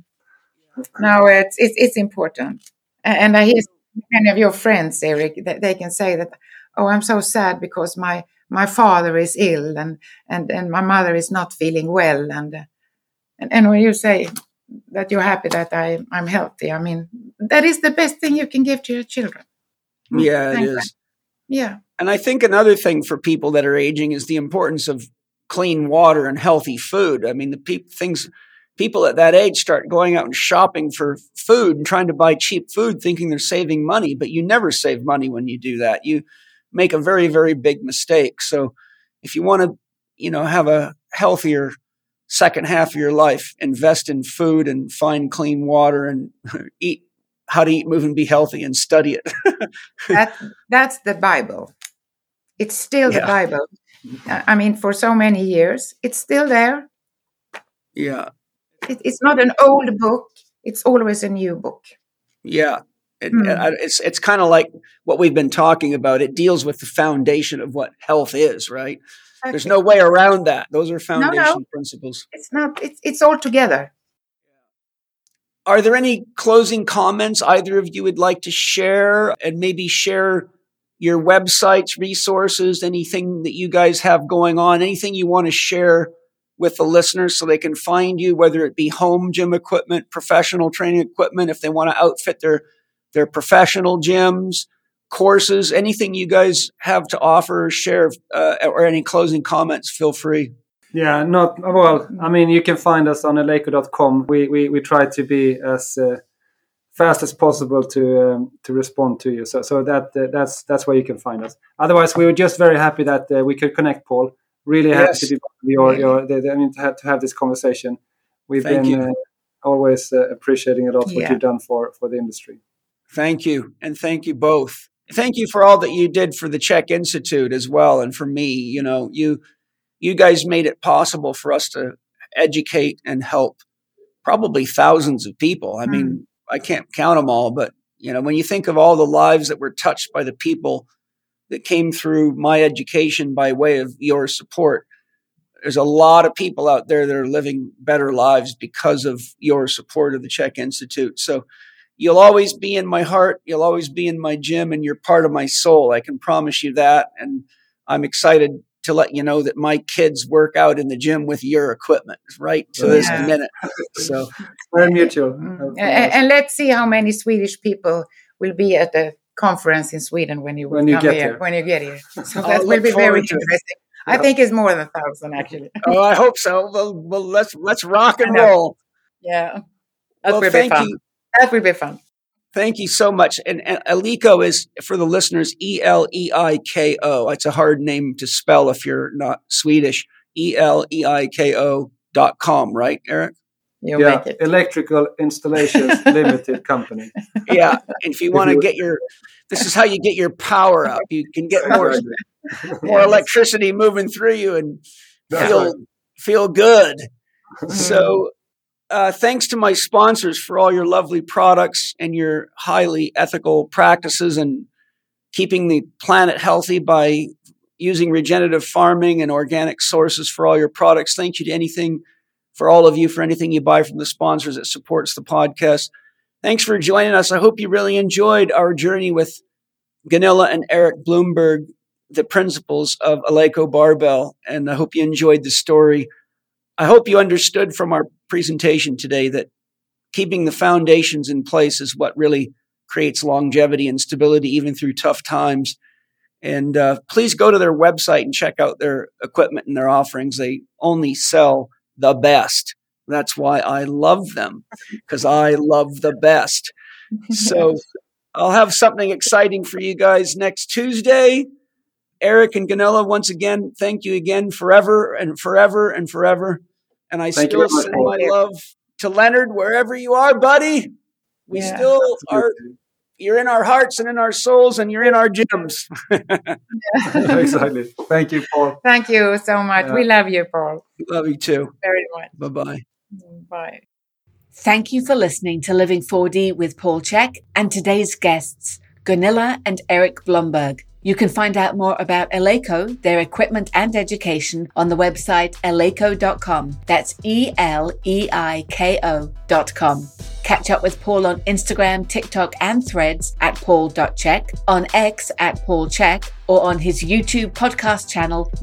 Speaker 4: No, it's important. And I hear many of your friends, Eric, that they can say that, oh, I'm so sad because my father is ill and my mother is not feeling well. And when you say that you're happy that I'm healthy, I mean, that is the best thing you can give to your children.
Speaker 3: Yeah, it is.
Speaker 4: Yeah.
Speaker 3: And I think another thing for people that are aging is the importance of clean water and healthy food. I mean, people at that age start going out and shopping for food and trying to buy cheap food thinking they're saving money, but you never save money when you do that. You make a very, very big mistake. So if you want to, have a healthier second half of your life, invest in food and find clean water and eat how to eat, move, and be healthy and study it.
Speaker 4: That's the Bible. It's still the Bible. I mean, for so many years, it's still there.
Speaker 3: Yeah.
Speaker 4: It's not an old book. It's always a new book.
Speaker 3: Yeah. It's kind of like what we've been talking about. It deals with the foundation of what health is, right? Okay. There's no way around that. Those are foundation principles.
Speaker 4: It's not. It's all together.
Speaker 3: Are there any closing comments either of you would like to share, and maybe share your websites, resources, anything that you guys have going on, anything you want to share with the listeners so they can find you, whether it be home gym equipment, professional training equipment, if they want to outfit their professional gyms, courses, anything you guys have to offer or share, or any closing comments, feel free.
Speaker 1: Yeah, I mean, you can find us on eleiko.com. We try to be as fast as possible to respond to you. So that's where you can find us. Otherwise, we were just very happy that we could connect, Paul. Really happy to be to have this conversation. We've been always appreciating a lot what you've done for the industry.
Speaker 3: Thank you. And thank you both. Thank you for all that you did for the CHEK Institute as well. And for me, you guys made it possible for us to educate and help probably thousands of people. I mean, I can't count them all, but when you think of all the lives that were touched by the people that came through my education by way of your support, there's a lot of people out there that are living better lives because of your support of the CHEK Institute. So you'll always be in my heart. You'll always be in my gym, and you're part of my soul. I can promise you that. And I'm excited to let you know that my kids work out in the gym with your equipment right to this minute. So
Speaker 1: very mutual.
Speaker 4: And let's see how many Swedish people will be at the conference in Sweden when you get here. So that will be very interesting. I think it's more than 1,000 actually.
Speaker 3: Oh, I hope so. Well, let's rock and roll.
Speaker 4: Yeah, that will be fun. That will be fun.
Speaker 3: Thank you so much. And Eleiko is, for the listeners, Eleiko. It's a hard name to spell if you're not Swedish. Eleiko.com, right, Eric?
Speaker 4: Make it.
Speaker 1: Electrical Installations Limited Company.
Speaker 3: Yeah. And if you want to this is how you get your power up. You can get more electricity moving through you and feel good. So thanks to my sponsors for all your lovely products and your highly ethical practices and keeping the planet healthy by using regenerative farming and organic sources for all your products. Thank you to for all of you for anything you buy from the sponsors that supports the podcast. Thanks for joining us. I hope you really enjoyed our journey with Gunilla and Eric Blomberg, the principals of Eleiko Barbell, and I hope you enjoyed the story. I hope you understood from our presentation today that keeping the foundations in place is what really creates longevity and stability even through tough times. And please go to their website and check out their equipment and their offerings. They only sell the best. That's why I love them, because I love the best. So I'll have something exciting for you guys next Tuesday. Eric and Gunilla, once again, thank you again forever and forever and forever. And I still send my love to Leonard wherever you are, buddy. We still are. You're in our hearts and in our souls, and you're in our gyms.
Speaker 1: Exactly. Thank you, Paul.
Speaker 4: Thank you so much. We love you, Paul.
Speaker 3: Love you too.
Speaker 4: Very much.
Speaker 3: Bye-bye.
Speaker 4: Bye.
Speaker 2: Thank you for listening to Living 4D with Paul Chek and today's guests, Gunilla and Eric Blomberg. You can find out more about Eleiko, their equipment and education on the website eleiko.com. That's ELEIKO.com. Catch up with Paul on Instagram, TikTok, and Threads at paul.chek, on X at Paul Chek, or on his YouTube podcast channel,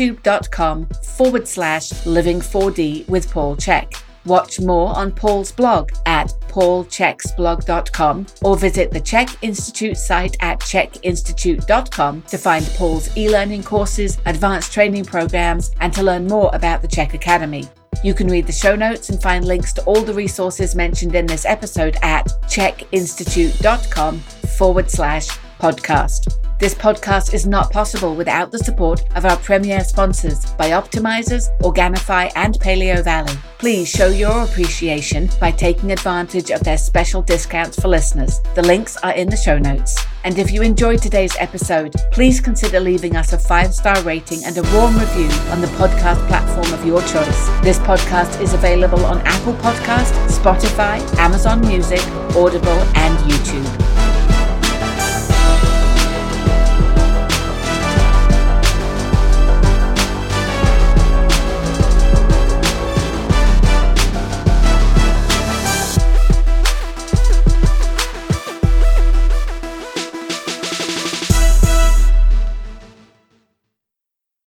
Speaker 2: youtube.com/living4D with Paul Chek. Watch more on Paul's blog at paulcheksblog.com or visit the Chek Institute site at chekinstitute.com to find Paul's e-learning courses, advanced training programs, and to learn more about the Chek Academy. You can read the show notes and find links to all the resources mentioned in this episode at chekinstitute.com/podcast. This podcast is not possible without the support of our premier sponsors, Bioptimizers, Organifi, and Paleo Valley. Please show your appreciation by taking advantage of their special discounts for listeners. The links are in the show notes. And if you enjoyed today's episode, please consider leaving us a 5-star rating and a warm review on the podcast platform of your choice. This podcast is available on Apple Podcasts, Spotify, Amazon Music, Audible, and YouTube.